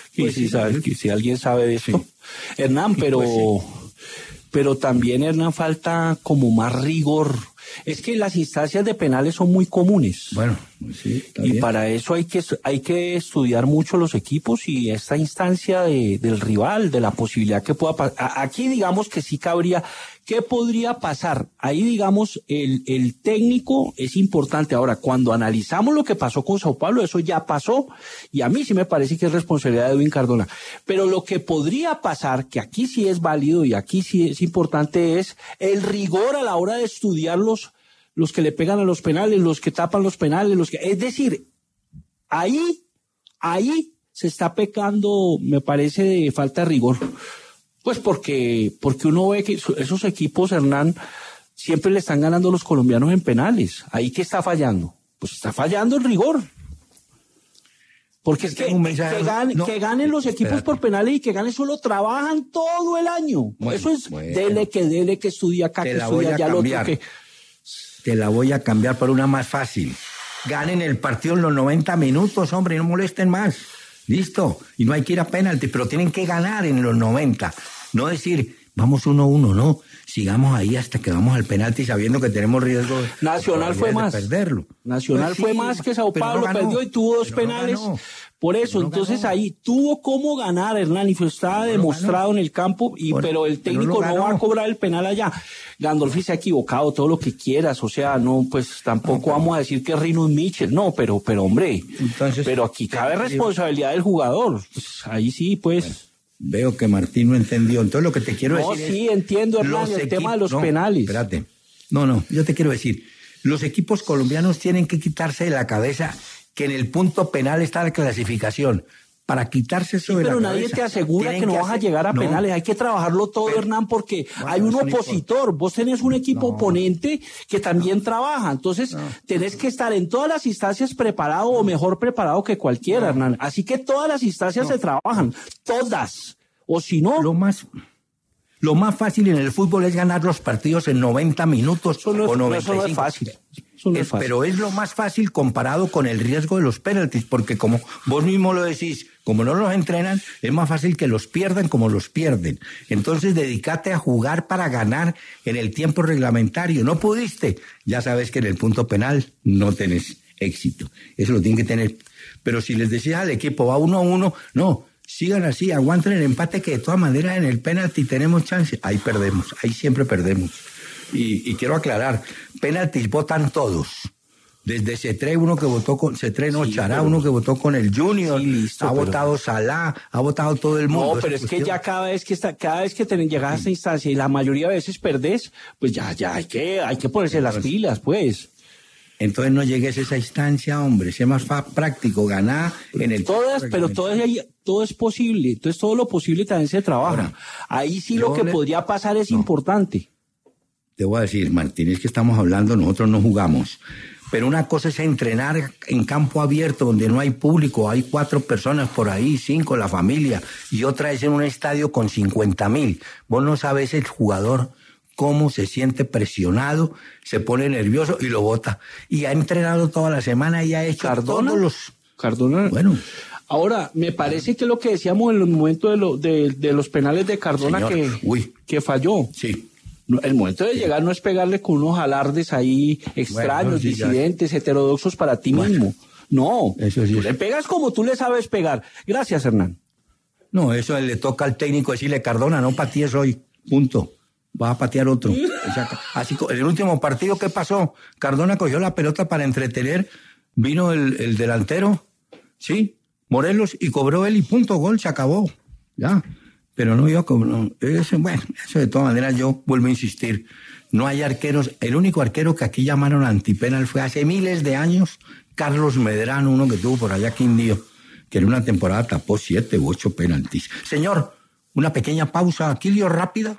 Sí, pues sí, sí, sabe, que si alguien sabe de esto. Sí. Hernán, pero, pues sí. pero también, Hernán, falta como más rigor. Es que las instancias de penales son muy comunes. Bueno, sí, está y bien. para eso hay que hay que estudiar mucho los equipos y esta instancia de, del rival, de la posibilidad que pueda pasar. Aquí digamos que sí cabría. ¿Qué podría pasar? Ahí digamos el, el técnico es importante. Ahora, cuando analizamos lo que pasó con Sao Paulo, eso ya pasó y a mí sí me parece que es responsabilidad de Edwin Cardona. Pero lo que podría pasar, que aquí sí es válido y aquí sí es importante, es el rigor a la hora de estudiar los, los que le pegan a los penales, los que tapan los penales, los que, es decir, ahí, ahí se está pecando, me parece, de falta de rigor. Pues porque, porque uno ve que esos equipos, Hernán, siempre le están ganando a los colombianos en penales. ¿Ahí qué está fallando? Pues está fallando el rigor. Porque es que, que, gane, no, que ganen los equipos espérate. por penales y que ganen solo trabajan todo el año. Bueno, Eso es bueno. dele que dele que estudia acá, Te que estudia allá, lo otro que... Te la voy a cambiar por una más fácil. Ganen el partido en los noventa minutos, hombre, no molesten más. Listo, y no hay que ir a penalti, pero tienen que ganar en los noventa. No decir, vamos uno a uno, no. Sigamos ahí hasta que vamos al penalti sabiendo que tenemos riesgo Nacional fue más. de perderlo. Nacional pues sí, fue más que Sao Paulo, no perdió y tuvo dos pero penales. No Por eso, no entonces ganó. Ahí tuvo cómo ganar, Hernán, y estaba pero demostrado ganó. en el campo, y Por, pero el técnico pero no, no va a cobrar el penal allá. Gandolfi se ha equivocado, todo lo que quieras, o sea, no, pues tampoco no, vamos a decir que es Rinus Michel, no, pero, pero hombre, entonces, pero aquí cabe responsabilidad del jugador, pues, ahí sí, pues. Bueno, veo que Martín no entendió, entonces lo que te quiero no, decir sí, es... entiendo, Hernán, el tema de los no, penales. Espérate, no, no, yo te quiero decir, los equipos colombianos tienen que quitarse de la cabeza que en el punto penal está la clasificación. Para quitarse eso sí, de la pero cabeza. nadie te asegura que no vas a llegar a no, penales. Hay que trabajarlo todo, pero, Hernán, porque bueno, hay un opositor. Vos tenés un equipo no, oponente que también no, trabaja. Entonces, no, tenés que estar en todas las instancias preparado no, o mejor preparado que cualquiera, no, Hernán. Así que todas las instancias no, se trabajan. Todas. O si no... Lo más... Lo más fácil en el fútbol es ganar los partidos en noventa minutos eso no es, o noventa y cinco. Eso no es fácil. Eso no es, es fácil. Pero es lo más fácil comparado con el riesgo de los penaltis, porque como vos mismo lo decís, como no los entrenan, es más fácil que los pierdan como los pierden. Entonces, dedícate a jugar para ganar en el tiempo reglamentario. No pudiste, ya sabes que en el punto penal no tenés éxito. Eso lo tienen que tener. Pero si les decís al equipo, va uno a uno, no. Sigan así, aguanten el empate, que de todas maneras en el penalti tenemos chance. Ahí perdemos, ahí siempre perdemos. Y, y quiero aclarar, penaltis votan todos. Desde Cetré, uno que votó con Cetré, no, sí, Chará, pero... uno que votó con el Junior, sí, listo, ha pero... votado Salá, ha votado todo el mundo. No, pero es cuestión... que ya cada vez que está, cada vez que te llegas a esta instancia y la mayoría de veces perdés, pues ya, ya hay que, hay que ponerse Entonces, las pilas, pues. Entonces no llegues a esa instancia, hombre, sea más fa- práctico, ganar en el... Todas, pero todo es, todo es posible, entonces todo lo posible también se trabaja. Ahora, ahí sí lo que le... podría pasar es no. importante. Te voy a decir, Martín, es que estamos hablando, nosotros no jugamos, pero una cosa es entrenar en campo abierto donde no hay público, hay cuatro personas por ahí, cinco, la familia, y otra es en un estadio con cincuenta mil. Vos no sabes el jugador... cómo se siente presionado, se pone nervioso y lo bota. Y ha entrenado toda la semana y ha hecho Cardona, todos los... Cardona. Bueno. Ahora, me parece que lo que decíamos en el momento de, lo, de, de los penales de Cardona Señor, que, uy. que falló. Sí. El momento de sí. llegar no es pegarle con unos alardes ahí extraños, bueno, sí, disidentes, ya. heterodoxos para ti bueno. mismo. No, eso sí. Tú le pegas como tú le sabes pegar. Gracias, Hernán. No, eso le toca al técnico decirle, Cardona, no patees hoy. Punto. Va a patear otro. Así, en el último partido, ¿qué pasó? Cardona cogió la pelota para entretener, vino el, el delantero, ¿sí? Morelos, y cobró él y punto, gol, se acabó. Ya. Pero no yo, como no, eso, bueno, eso de todas maneras yo vuelvo a insistir. No hay arqueros. El único arquero que aquí llamaron antipenal fue hace miles de años, Carlos Medrano, uno que tuvo por allá Quindío, que en una temporada tapó siete u ocho penaltis. Señor, una pequeña pausa, aquí dio rápida.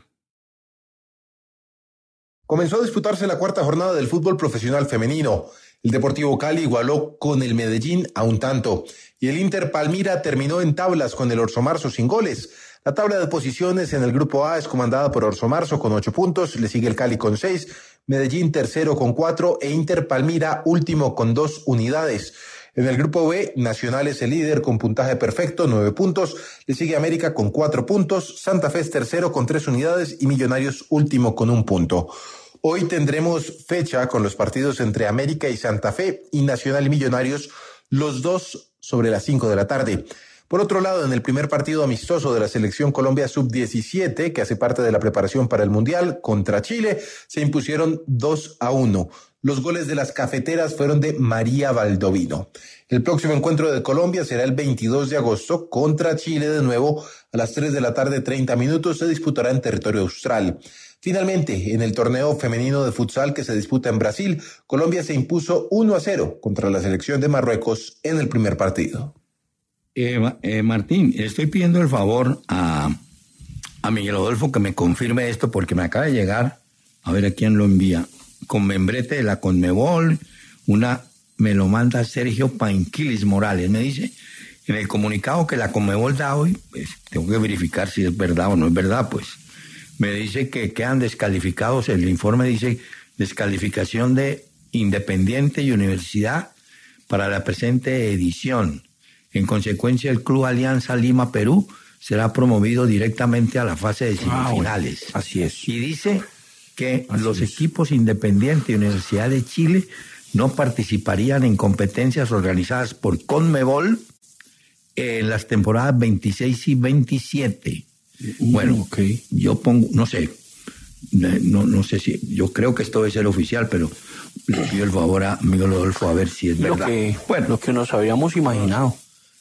Comenzó a disputarse la cuarta jornada del fútbol profesional femenino. El Deportivo Cali igualó con el Medellín a un tanto. Y el Inter Palmira terminó en tablas con el Orso Marzo sin goles. La tabla de posiciones en el grupo A es comandada por Orso Marzo con ocho puntos. Le sigue el Cali con seis. Medellín tercero con cuatro. E Inter Palmira último con dos unidades. En el grupo B, Nacional es el líder con puntaje perfecto, nueve puntos. Le sigue América con cuatro puntos. Santa Fe es tercero con tres unidades y Millonarios último con un punto. Hoy tendremos fecha con los partidos entre América y Santa Fe y Nacional y Millonarios, los dos sobre las cinco de la tarde. Por otro lado, en el primer partido amistoso de la selección Colombia sub diecisiete, que hace parte de la preparación para el Mundial, contra Chile, se impusieron dos a uno. Los goles de las cafeteras fueron de María Baldovino. El próximo encuentro de Colombia será el veintidós de agosto contra Chile de nuevo a las tres de la tarde, treinta minutos, se disputará en territorio austral. Finalmente, en el torneo femenino de futsal que se disputa en Brasil, Colombia se impuso uno a cero contra la selección de Marruecos en el primer partido. Eh, eh, Martín, estoy pidiendo el favor a, a Miguel Adolfo que me confirme esto porque me acaba de llegar, a ver a quién lo envía, con membrete de la Conmebol, una me lo manda Sergio Panquilis Morales, me dice en el comunicado que la Conmebol da hoy, pues tengo que verificar si es verdad o no es verdad, pues me dice que quedan descalificados, el informe dice descalificación de Independiente y Universidad para la presente edición. En consecuencia, el Club Alianza Lima Perú será promovido directamente a la fase de semifinales. Ah, bueno, así es. Y dice que así los es. equipos Independiente y Universidad de Chile no participarían en competencias organizadas por Conmebol en las temporadas veintiséis y veintisiete. Mm, bueno, okay. Yo pongo, no sé, no, no sé si, yo creo que esto debe ser oficial, pero le pido el favor a Miguel Adolfo a ver si es lo verdad. Que, bueno, lo que nos habíamos imaginado.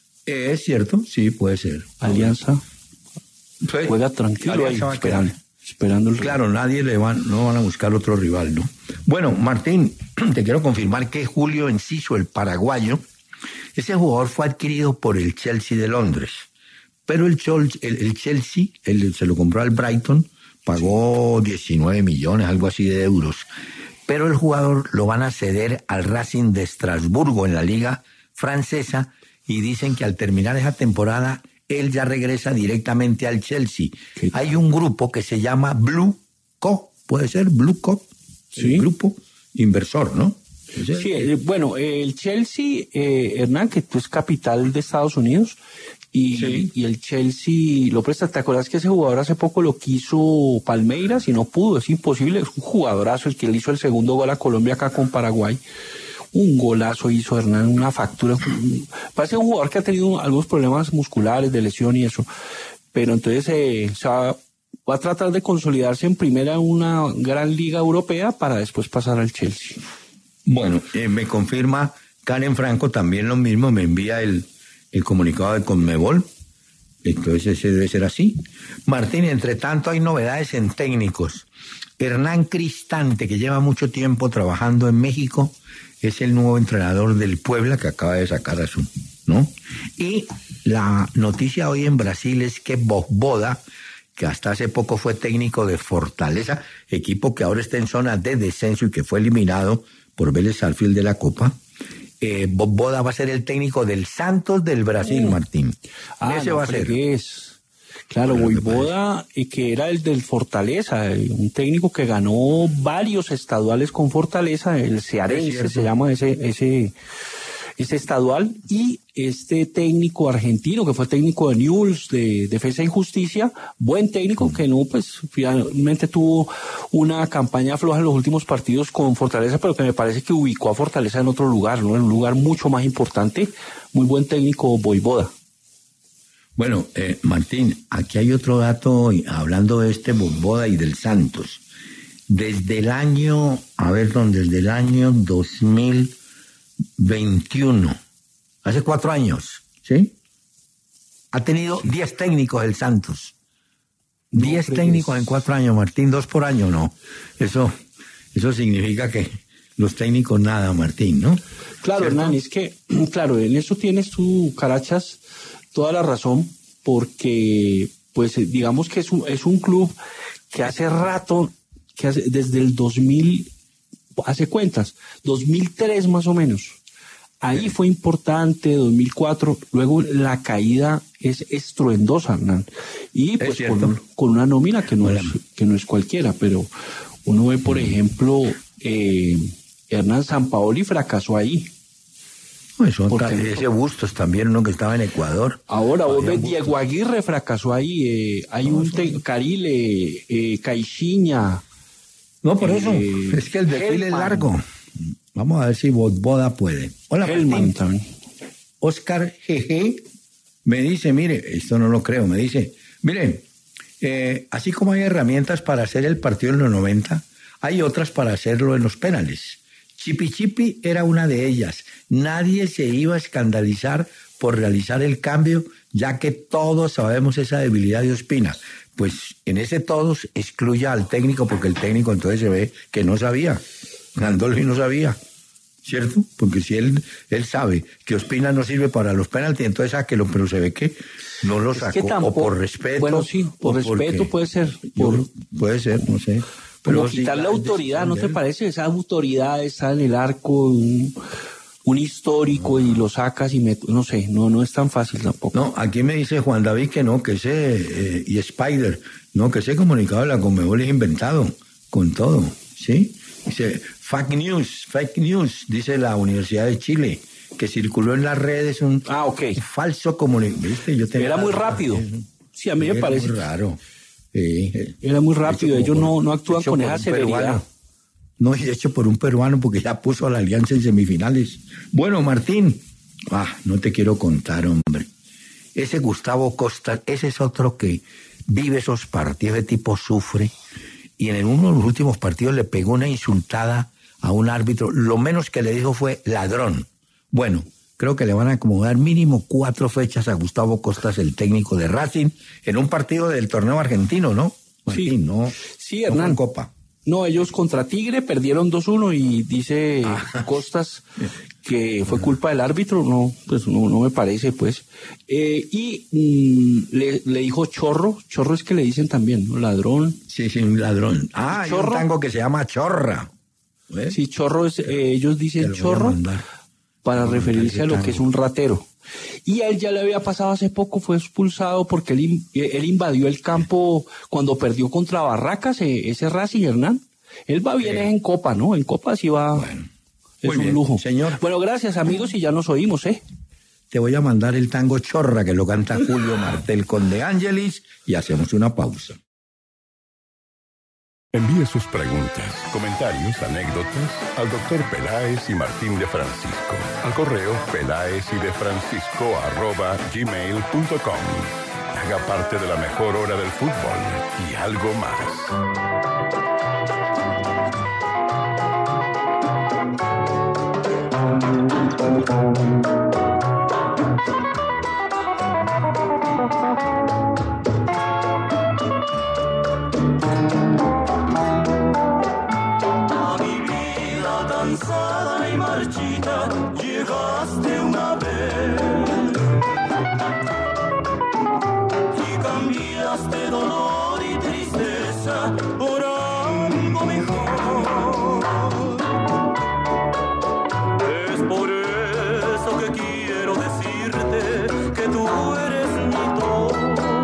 Es cierto, sí, puede ser. Alianza sí. Juega tranquilo Alianza ahí, esperando, esperando el Claro, nadie le van, no van a buscar otro rival, ¿no? Bueno, Martín, te quiero confirmar que Julio Enciso, el paraguayo, ese jugador fue adquirido por el Chelsea de Londres, pero el, Chol, el, el Chelsea el, se lo compró al Brighton, pagó diecinueve millones, algo así de euros, pero el jugador lo van a ceder al Racing de Estrasburgo en la liga francesa, y dicen que al terminar esa temporada, él ya regresa directamente al Chelsea. ¿Qué? Hay un grupo que se llama Blue Co, ¿puede ser? Blue Co, sí. El grupo inversor, ¿no? Sí, eh, bueno, el Chelsea, eh, Hernán, que tú es capital de Estados Unidos, y, sí. y el Chelsea lo presta. ¿Te acuerdas que ese jugador hace poco lo quiso Palmeiras y no pudo? Es imposible, es un jugadorazo el que le hizo el segundo gol a Colombia acá con Paraguay. Un golazo hizo Hernán, una factura. Parece un jugador que ha tenido algunos problemas musculares, de lesión y eso. Pero entonces eh, se va, va a tratar de consolidarse en primera en una gran liga europea para después pasar al Chelsea. Bueno, eh, me confirma Karen Franco también lo mismo, me envía el, el comunicado de Conmebol. Entonces ese debe ser así. Martín, entre tanto hay novedades en técnicos. Hernán Cristante, que lleva mucho tiempo trabajando en México, es el nuevo entrenador del Puebla que acaba de sacar a su, ¿no? Y la noticia hoy en Brasil es que Vojvoda, que hasta hace poco fue técnico de Fortaleza, equipo que ahora está en zona de descenso y que fue eliminado por Vélez Sarsfield de la Copa, eh, Vojvoda va a ser el técnico del Santos del Brasil, Martín. Ah, Ese no va a ser. Es. Claro, Vojvoda, y que era el del Fortaleza, un técnico que ganó varios estaduales con Fortaleza, el cearense se llama ese, ese, ese estadual, y este técnico argentino que fue técnico de Newell's, de Defensa y Justicia, buen técnico que no, pues finalmente tuvo una campaña floja en los últimos partidos con Fortaleza, pero que me parece que ubicó a Fortaleza en otro lugar, ¿no? En un lugar mucho más importante, muy buen técnico Vojvoda. Bueno, eh, Martín, aquí hay otro dato, hablando de este Vojvoda y del Santos. Desde el año, a ver, desde el año dos mil veintiuno, hace cuatro años, ¿sí? Ha tenido diez técnicos el Santos. Diez no, técnicos en cuatro años, Martín, dos por año, no. Eso, eso significa que los técnicos nada, Martín, ¿no? Claro, Hernán, es que, claro, en eso tienes tú, Carachas, toda la razón, porque pues digamos que es un, es un club que hace rato, que hace, desde el dos mil, hace cuentas, dos mil tres más o menos, ahí fue importante, dos mil cuatro, luego la caída es estruendosa, Hernán, y pues con, con una nómina que no, es, que no es cualquiera, pero uno ve, por ejemplo, eh, Hernán Sampaoli fracasó ahí. Eso, tal, ese Bustos también, uno que estaba en Ecuador. Ahora, vos ves, Diego Aguirre fracasó ahí, eh, hay no, un te- Carile, eh, Caixinha. No, por eh, eso, es que el desfile es largo. Vamos a ver si Boda puede. Hola, Martín. Oscar G G me dice, mire, esto no lo creo, me dice, mire, eh, así como hay herramientas para hacer el partido en los noventa, hay otras para hacerlo en los penales. Chipi Chipi era una de ellas. Nadie se iba a escandalizar por realizar el cambio, ya que todos sabemos esa debilidad de Ospina. Pues en ese todos excluya al técnico, porque el técnico entonces se ve que no sabía. Gandolfi no sabía, ¿cierto? Porque si él, él sabe que Ospina no sirve para los penaltis, entonces sáquelo, pero se ve que no lo sacó, es que tampoco, o por respeto. Bueno, sí, por respeto puede ser. Por, yo, puede ser, no sé. Pero quitar sí, la autoridad, ¿no te parece? Esa autoridad está en el arco, un, un histórico, y lo sacas y me, no sé, no, no es tan fácil tampoco. No, aquí me dice Juan David que no, que ese, eh, y Spider, no, que ese comunicado de la Conmebol es inventado, con todo, ¿sí? Dice, fake news, fake news, dice la Universidad de Chile, que circuló en las redes un, ah, okay. un falso comunicado, ¿viste? Yo Era muy rápido. Sí, a mí me parece. Muy raro. Sí, era muy rápido, ellos por, no, no actúan con esa severidad. Peruano. No, y hecho por un peruano, porque ya puso a la Alianza en semifinales. Bueno, Martín, ah, no te quiero contar, hombre. Ese Gustavo Costa, ese es otro que vive esos partidos, de tipo sufre, y en uno de los últimos partidos le pegó una insultada a un árbitro. Lo menos que le dijo fue ladrón. Bueno, creo que le van a acomodar mínimo cuatro fechas a Gustavo Costas, el técnico de Racing, en un partido del torneo argentino, ¿no? Martín, sí, no, sí, Hernán. No Copa. No, ellos contra Tigre perdieron dos uno y dice ah. Costas que fue culpa del árbitro. No, pues no, no me parece, pues. Eh, y mmm, le, le dijo chorro. Chorro es que le dicen también, ¿no? Ladrón. Sí, sí, un ladrón. Ah, hay un tango que se llama Chorra. ¿Ves? Sí, chorro es, eh, ellos dicen chorro para no, referirse a lo que es un ratero. Y a él ya le había pasado hace poco, fue expulsado porque él, él invadió el campo cuando perdió contra Barracas, ese Racing, Hernán. Él va bien sí. en Copa, ¿no? En Copa sí va, bueno, es un bien, lujo. Señor. Bueno, gracias amigos, y ya nos oímos, ¿eh? Te voy a mandar el tango Chorra, que lo canta Julio Martel con De Angelis, y hacemos una pausa. Envíe sus preguntas, comentarios, anécdotas al doctor Peláez y Martín de Francisco al correo peláez y de francisco arroba gmail punto com. Haga parte de la mejor hora del fútbol y algo más. Cansada y marchita, llegaste una vez y cambiaste dolor y tristeza por algo mejor. Es por eso que quiero decirte que tú eres mi todo,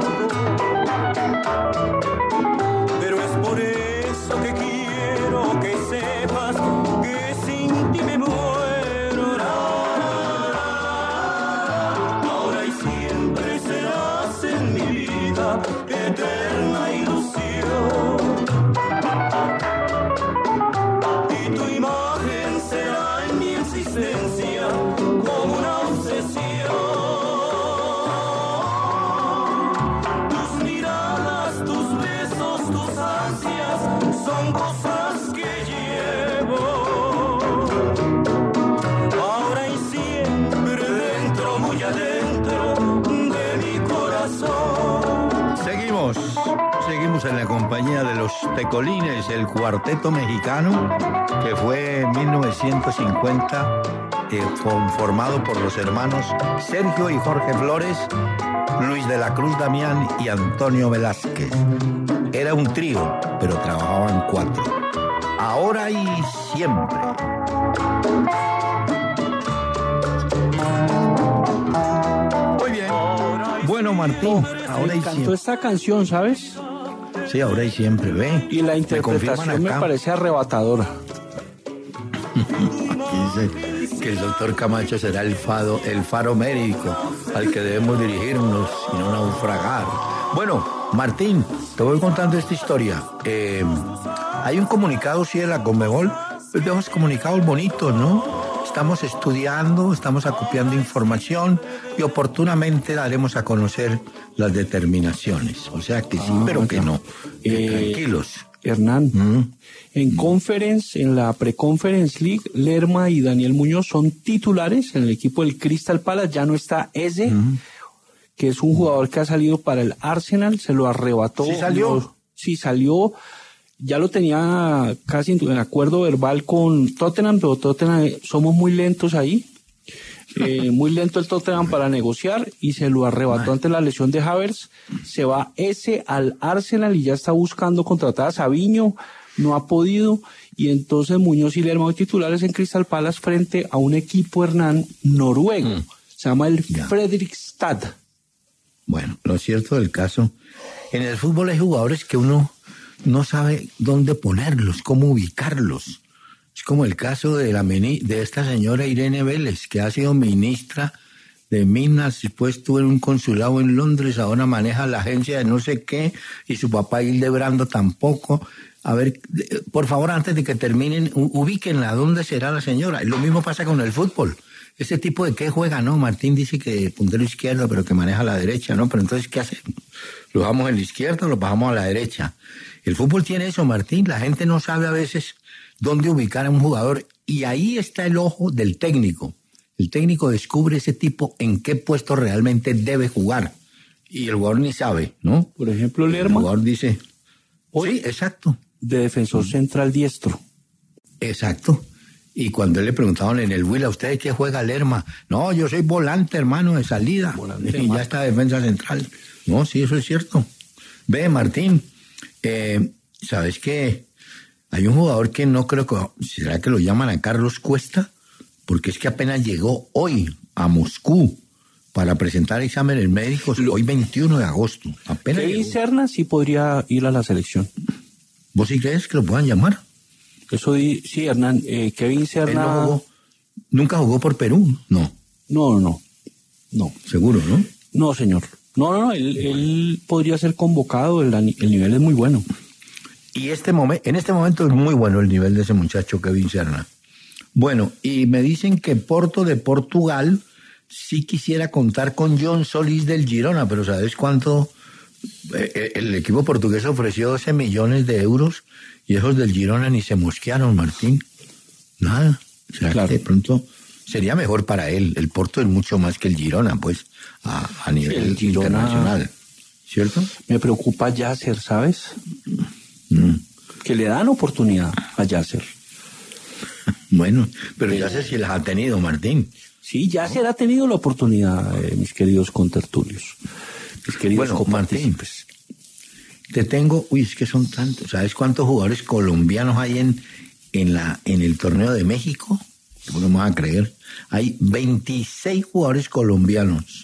pero es por eso que quiero que sepas que sin ti me muero. Ahora y siempre serás en mi vida eterna ilusión, y tu imagen será en mi existencia como una obsesión. Tus miradas, tus besos, tus ansias son cosas que llevo ahora y siempre dentro, muy adentro de mi corazón. Seguimos, seguimos en la compañía de los Tecolines, el cuarteto mexicano que fue en mil novecientos cincuenta eh, conformado por los hermanos Sergio y Jorge Flores, Luis de la Cruz Damián y Antonio Velázquez. Era un trío, pero trabajaban cuatro. Ahora y siempre. Muy bien. Bueno, Martín, ahora y cantó siempre. esta canción, ¿sabes? Sí, ahora y siempre, ve. Y la interpretación me, me parece arrebatadora. Aquí dice que el doctor Camacho será el, fado, el faro médico al que debemos dirigirnos y no naufragar. Bueno, Martín, te voy contando esta historia. Eh, hay un comunicado, sí, de la Conmebol, pues vemos comunicados bonitos, ¿no? Estamos estudiando, estamos acopiando información y oportunamente daremos a conocer las determinaciones. O sea que sí, ah, pero que no. Eh, Tranquilos. Hernán, Mm. en Conference, en la Pre-Conference League, Lerma y Daniel Muñoz son titulares en el equipo del Crystal Palace. Ya no está ese, mm. que es un jugador que ha salido para el Arsenal, se lo arrebató. ¿Sí salió? Los, sí salió. Ya lo tenía casi en acuerdo verbal con Tottenham, pero Tottenham, somos muy lentos ahí. Eh, muy lento el Tottenham para negociar y se lo arrebató ante la lesión de Havertz. Se va ese al Arsenal y ya está buscando contratar a Savinho, no ha podido, y entonces Muñoz y Lerma titulares en Crystal Palace frente a un equipo, Hernán, noruego. Mm. Se llama el ya. Fredrikstad. Bueno, lo cierto del caso, en el fútbol hay jugadores que uno no sabe dónde ponerlos, cómo ubicarlos. Es como el caso de la de esta señora Irene Vélez, que ha sido ministra de Minas, después estuvo en un consulado en Londres, ahora maneja la agencia de no sé qué, y su papá Hildebrando tampoco. A ver, por favor, antes de que terminen, ubíquenla, ¿dónde será la señora? Y lo mismo pasa con el fútbol. Este tipo de qué juega, ¿no? Martín dice que puntero izquierdo, pero que maneja la derecha, ¿no? Pero entonces, ¿qué hacemos? ¿Lo bajamos en la izquierda o lo bajamos a la derecha? El fútbol tiene eso, Martín. La gente no sabe a veces dónde ubicar a un jugador, y ahí está el ojo del técnico. El técnico descubre ese tipo en qué puesto realmente debe jugar, y el jugador ni sabe, ¿no? Por ejemplo, Lerma. El jugador dice, sí, exacto. De defensor central diestro. Exacto. Y cuando le preguntaban en el Huila, ¿usted de qué juega, Lerma? No, yo soy volante, hermano, de salida. Volante, y hermano. Ya está defensa central. No, sí, eso es cierto. Ve, Martín, eh, ¿sabes qué? Hay un jugador que no creo que... ¿Será que lo llaman a Carlos Cuesta? Porque es que apenas llegó hoy a Moscú para presentar exámenes médicos, hoy veintiuno de agosto. Apenas Kevin Serna sí podría ir a la selección. ¿Vos sí crees que lo puedan llamar? Eso di, sí, Hernán. Eh, Kevin Serna... No jugó, ¿Nunca jugó por Perú? No. No, no, no. ¿Seguro, no? No, señor. No, no, no. Él, él podría ser convocado. El, el nivel es muy bueno. Y este momen- en este momento es muy bueno el nivel de ese muchacho Kevin Serna. Bueno, y me dicen que Porto de Portugal sí quisiera contar con John Solís del Girona, pero ¿sabes cuánto? Eh, el equipo portugués ofreció doce millones de euros y esos del Girona ni se mosquearon, Martín. Nada. O sea, claro, que de pronto sería mejor para él. El Porto es mucho más que el Girona, pues, a, a nivel sí, Girona, internacional. ¿Cierto? Me preocupa Yasser, ¿sabes? Mm. Que le dan oportunidad a Yasser. Bueno, pero Yasser sí las ha tenido, Martín. Sí, Yasser ¿no? ha tenido la oportunidad, eh, mis queridos contertulios. Mis queridos bueno, Martín, pues, te tengo, uy, es que son tantos. ¿Sabes cuántos jugadores colombianos hay en, en, la, en el torneo de México? No me vas a creer. Hay veintiséis jugadores colombianos.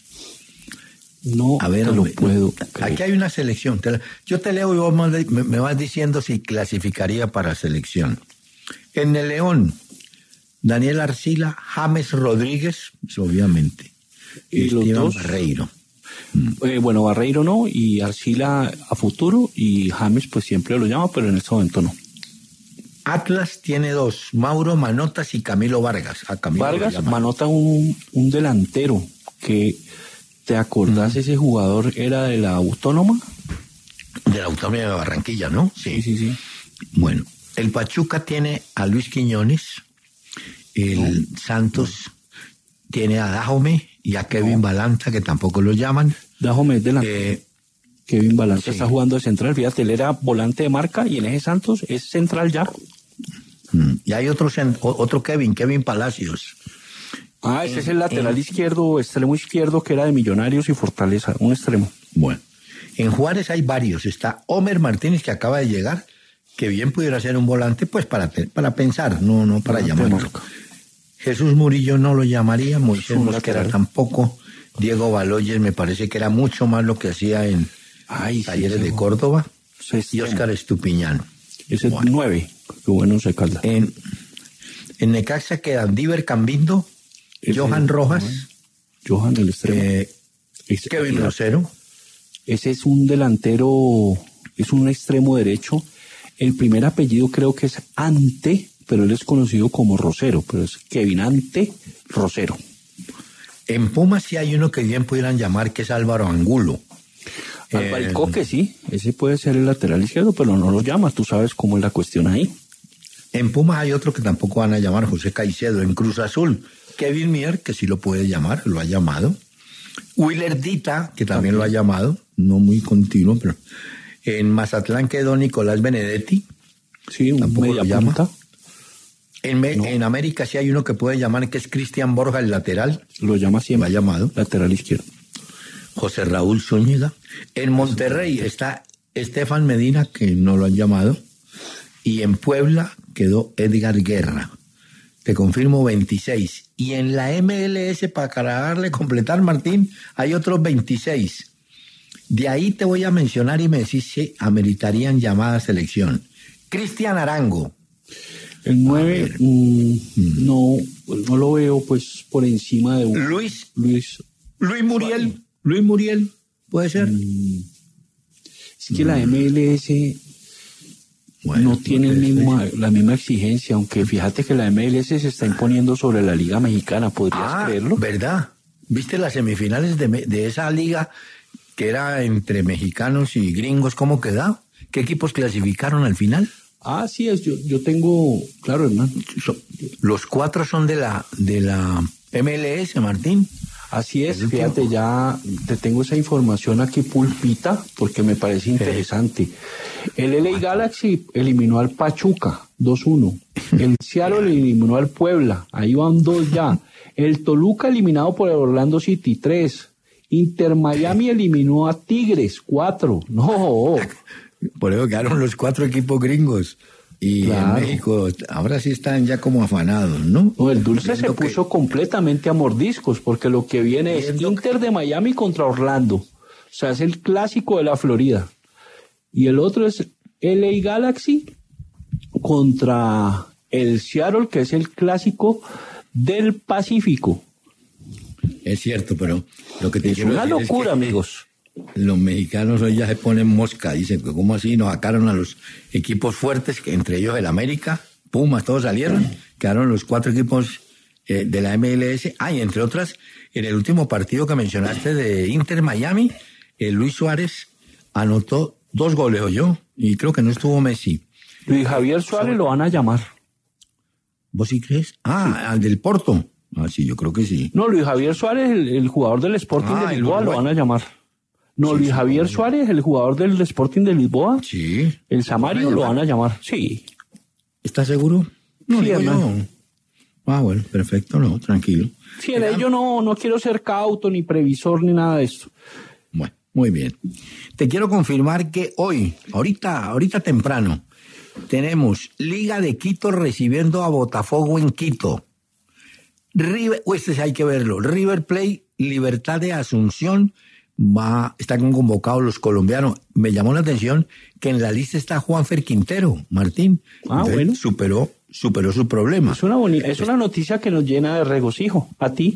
No a ver, te lo puedo creer. Aquí hay una selección. Yo te leo y vos me vas diciendo si clasificaría para selección. En el León, Daniel Arcila, James Rodríguez, obviamente. Y Esteban los dos, Barreiro. Eh, bueno, Barreiro no, y Arcila a futuro, y James pues siempre lo llama, pero en este momento no. Atlas tiene dos, Mauro Manotas y Camilo Vargas. A Camilo Vargas, Manota un, un delantero que... ¿Te acordás? Mm. Ese jugador era de la Autónoma. De la Autónoma de Barranquilla, ¿no? Sí, sí, sí. Bueno, el Pachuca tiene a Luis Quiñones, el no. Santos no. tiene a Dajome y a Kevin no. Balanta, que tampoco lo llaman. Dajome es delantero. Eh, Kevin Balanta sí. está jugando de central, fíjate, él era volante de marca y en ese Santos es central ya. Mm. Y hay otro, otro Kevin, Kevin Palacios. Ah, ese es el lateral en, izquierdo, extremo izquierdo, que era de Millonarios y Fortaleza, un extremo. Bueno, en Juárez hay varios. Está Homer Martínez, que acaba de llegar, que bien pudiera ser un volante, pues para, para pensar, no, no para llamarlo. Jesús Murillo no lo llamaría, Moisés Mosquera tampoco. Diego Baloyes me parece que era mucho más lo que hacía en Ay, Talleres sí, de Córdoba. Y Óscar Estupiñán. Ese es bueno. nueve, qué bueno se calda. En, en Necaxa quedan Diver Cambindo, Johan Rojas. Johan, el extremo. Eh, es, Kevin Rosero. Ese es un delantero, es un extremo derecho. El primer apellido creo que es Ante, pero él es conocido como Rosero, pero es Kevin Ante Rosero. En Pumas sí hay uno que bien pudieran llamar, que es Álvaro Angulo. Albaricoque, eh, sí, ese puede ser el lateral izquierdo, pero no lo llamas, tú sabes cómo es la cuestión ahí. En Pumas hay otro que tampoco van a llamar, José Caicedo. En Cruz Azul, Kevin Mier, que sí lo puede llamar, lo ha llamado. Willer Dita, que también, también lo ha llamado, no muy continuo, pero en Mazatlán quedó Nicolás Benedetti. Sí, un tampoco media lo llama. punta. En, me, no. en América sí hay uno que puede llamar, que es Cristian Borja, el lateral. Lo llama siempre. Lo ha llamado. Lateral izquierdo. José Raúl Zúñiga. En Monterrey está Estefan Medina, que no lo han llamado. Y en Puebla quedó Edgar Guerra. Te confirmo veintiséis. Y en la M L S, para darle completar, Martín, hay otros veintiséis. De ahí te voy a mencionar y me decís si ameritarían llamada selección. Cristian Arango. El nueve, mmm, mm. no, no lo veo pues por encima de... Un... Luis. Luis. Luis Muriel. Luis Muriel, ¿puede ser? Mm. Es que mm. la M L S... Bueno, no tiene el mismo, la misma exigencia, aunque fíjate que la M L S se está imponiendo sobre la Liga Mexicana, ¿podrías ah, creerlo? ¿Verdad? ¿Viste las semifinales de, de esa liga que era entre mexicanos y gringos? ¿Cómo quedó? ¿Qué equipos clasificaron al final? Ah, sí, es, yo, yo tengo, claro, hermano. Los cuatro son de la, de la M L S, Martín. Así es, fíjate, ya te tengo esa información aquí pulpita porque me parece interesante. El L A Galaxy eliminó al Pachuca, dos uno. El Seattle eliminó al Puebla, ahí van dos ya. El Toluca eliminado por el Orlando City, tres. Inter Miami eliminó a Tigres, cuatro. No. Por eso quedaron los cuatro equipos gringos. Y claro. En México ahora sí están ya como afanados, ¿no? No, el Dulce Viendo se puso que... completamente a mordiscos, porque lo que viene es Inter de Miami contra Orlando. O sea, es el clásico de la Florida. Y el otro es L A Galaxy contra el Seattle, que es el clásico del Pacífico. Es cierto, pero lo que te es una locura, es que... amigos. Los mexicanos hoy ya se ponen mosca, dicen que cómo así nos sacaron a los equipos fuertes, que entre ellos el América, Pumas, todos salieron, quedaron los cuatro equipos eh, de la M L S. Ah, y entre otras, en el último partido que mencionaste de Inter Miami, eh, Luis Suárez anotó dos goles, oyó, y creo que no estuvo Messi. Luis Javier Suárez lo van a llamar. ¿Vos sí crees? Ah, sí. Al del Porto. Ah, sí, yo creo que sí. No, Luis Javier Suárez, el, el jugador del Sporting ah, de Lisboa, lo van a llamar. No, sí, Luis sí, Javier sí. Suárez, el jugador del Sporting de Lisboa. Sí. El Samario lo van a llamar. Sí. ¿Estás seguro? No, sí, no. Ah, bueno, perfecto, no, tranquilo. Sí, de ello no, no quiero ser cauto, ni previsor, ni nada de eso. Bueno, muy bien. Te quiero confirmar que hoy, ahorita, ahorita temprano, tenemos Liga de Quito recibiendo a Botafogo en Quito. River, este hay que verlo. River Plate, Libertad de Asunción. Va, están convocados los colombianos. Me llamó la atención que en la lista está Juanfer Quintero, Martín. Ah, Entonces, bueno. Superó, superó su problema. Es una bonita, es una noticia que nos llena de regocijo. ¿A ti?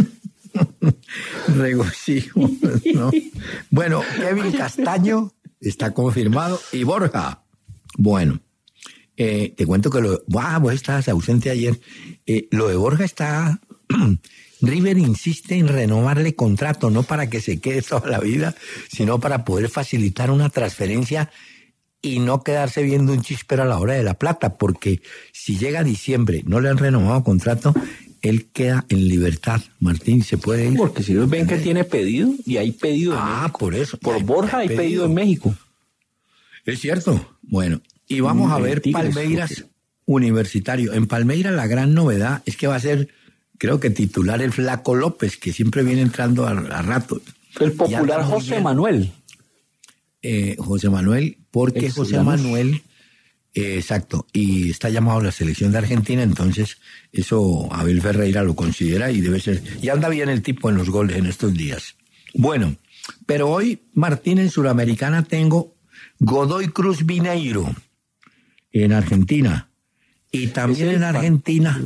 Regocijo, ¿no? Bueno, Kevin Castaño está confirmado y Borja. Bueno, eh, te cuento que lo... Ah, vos estabas ausente ayer. Eh, lo de Borja está... River insiste en renovarle contrato, no para que se quede toda la vida, sino para poder facilitar una transferencia y no quedarse viendo un chispero a la hora de la plata, porque si llega a diciembre, no le han renovado contrato, él queda en libertad, Martín, se puede ir. Porque si ellos ven que tiene pedido, y hay pedido en ah, México. por eso. Por hay, Borja hay pedido. pedido en México. Es cierto. Bueno, y vamos mm, a ver Tigres, Palmeiras porque... Universitario. En Palmeiras la gran novedad es que va a ser... Creo que titular el Flaco López, que siempre viene entrando a, a ratos. El popular José bien. Manuel. Eh, José Manuel, porque Excelamos. José Manuel, eh, exacto, y está llamado a la selección de Argentina, entonces eso Abel Ferreira lo considera y debe ser. Y anda bien el tipo en los goles en estos días. Bueno, pero hoy, Martín, en Suramericana tengo Godoy Cruz Mineiro en Argentina. Y también en Argentina...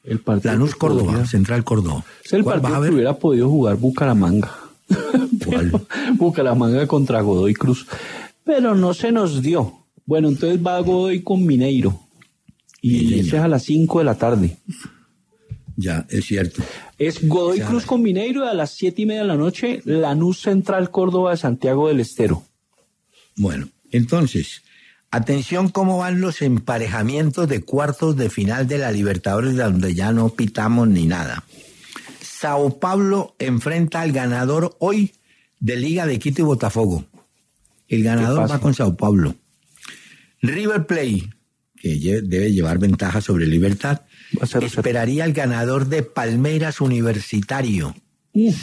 El partido Lanús Córdoba, podría... Central Córdoba. Es el partido que hubiera podido jugar Bucaramanga. ¿Cuál? Bucaramanga contra Godoy Cruz. Pero no se nos dio. Bueno, entonces va Godoy con Mineiro. Y sí, ese es a las cinco de la tarde. Ya, es cierto. Es Godoy ya. Cruz con Mineiro, y a las siete y media de la noche, Lanús Central Córdoba de Santiago del Estero. Bueno, entonces, atención cómo van los emparejamientos de cuartos de final de la Libertadores, donde ya no pitamos ni nada. Sao Paulo enfrenta al ganador hoy de Liga de Quito y Botafogo. El ganador va con Sao Paulo. River Plate, que debe llevar ventaja sobre Libertad, esperaría al ganador de Palmeiras Universitario. Uf.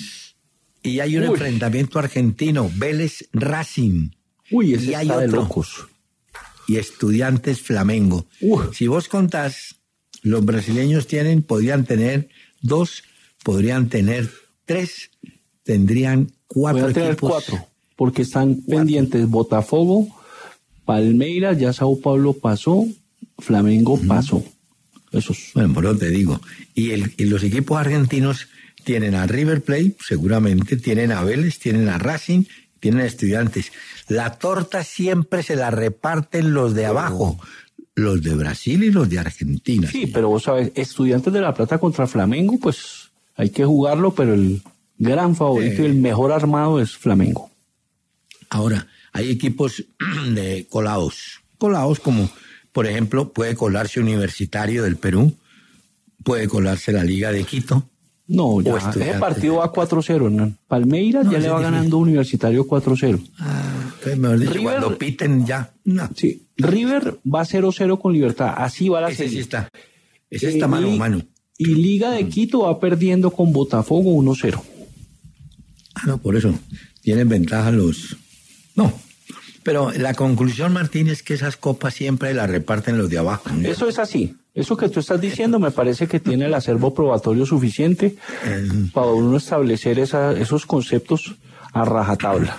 Y hay un Uy. enfrentamiento argentino, Vélez Racing. Uy, ese y hay está otro, de locos. Y Estudiantes Flamengo. Uf. Si vos contás, los brasileños tienen, podrían tener dos, podrían tener tres, tendrían cuatro podrían equipos. Tener cuatro, porque están cuatro. pendientes Botafogo, Palmeiras, ya Sao Paulo pasó, Flamengo uh-huh. pasó. Esos. Bueno, por eso te digo. Y, el, y los equipos argentinos tienen a River Plate, seguramente, tienen a Vélez, tienen a Racing, tienen a Estudiantes. La torta siempre se la reparten los de abajo, los de Brasil y los de Argentina. Sí, pero vos sabes, Estudiantes de La Plata contra Flamengo, pues hay que jugarlo, pero el gran favorito eh, y el mejor armado es Flamengo. Ahora, hay equipos de colados, colados como, por ejemplo, puede colarse Universitario del Perú, puede colarse la Liga de Quito. No, ya, ese partido va cuatro cero, ¿no? Palmeiras no, ya le va ganando Universitario cuatro cero. Ah, pues mejor dicho, River, cuando piten ya. No. Sí, River va cero cero con Libertad, así va la ese serie. Sí está, ese está eh, mano a mano. Y Liga de Quito va perdiendo con Botafogo uno cero. Ah, no, por eso, tienen ventaja los... No, pero la conclusión, Martín, es que esas copas siempre las reparten los de abajo, ¿no? Eso es así. Eso que tú estás diciendo me parece que tiene el acervo probatorio suficiente eh, para uno establecer esa, esos conceptos a rajatabla.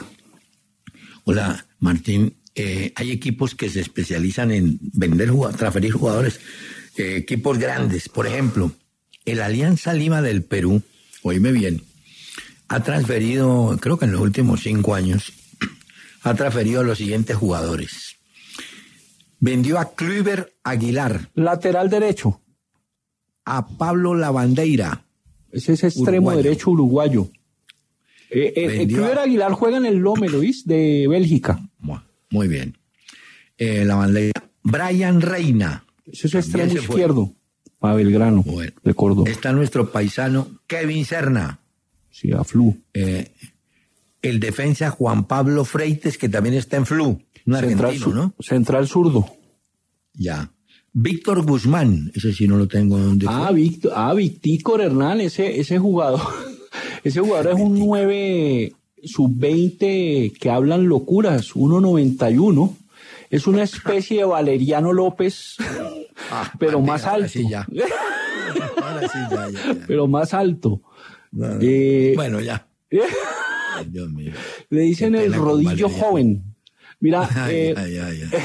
Hola, Martín. Eh, hay equipos que se especializan en vender, transferir jugadores. Eh, equipos grandes. Por ejemplo, el Alianza Lima del Perú, oíme bien, ha transferido, creo que en los últimos cinco años, ha transferido a los siguientes jugadores. Vendió a Kluivert Aguilar. Lateral derecho. A Pablo Lavandeira. Ese es extremo uruguayo. derecho uruguayo. Eh, eh, Kluivert a... Aguilar juega en el Lome, ¿Luis? De Bélgica. Muy bien. Eh, Lavandeira. Brian Reina. Ese es extremo izquierdo. Para Belgrano. Bueno, de Córdoba. Está nuestro paisano Kevin Serna. Sí, a Flu. Eh, el defensa Juan Pablo Freites, que también está en Flu. Un Central, argentino, ¿no? Central zurdo. Ya. Víctor Guzmán, ese sí no lo tengo donde Ah, Víctor, ah, Víctor Hernán, ese, ese jugador, ese jugador es un nueve sub veinte que hablan locuras, uno noventa y uno. Es una especie de Valeriano López, ah, pero Martín, más alto. Sí, ya. Ahora sí, ya, ya, ya. Pero más alto. No, no. Eh, bueno, ya. Ay, Dios mío. Le dicen el rodillo joven. Mira, ay, eh, ay, ay, ay.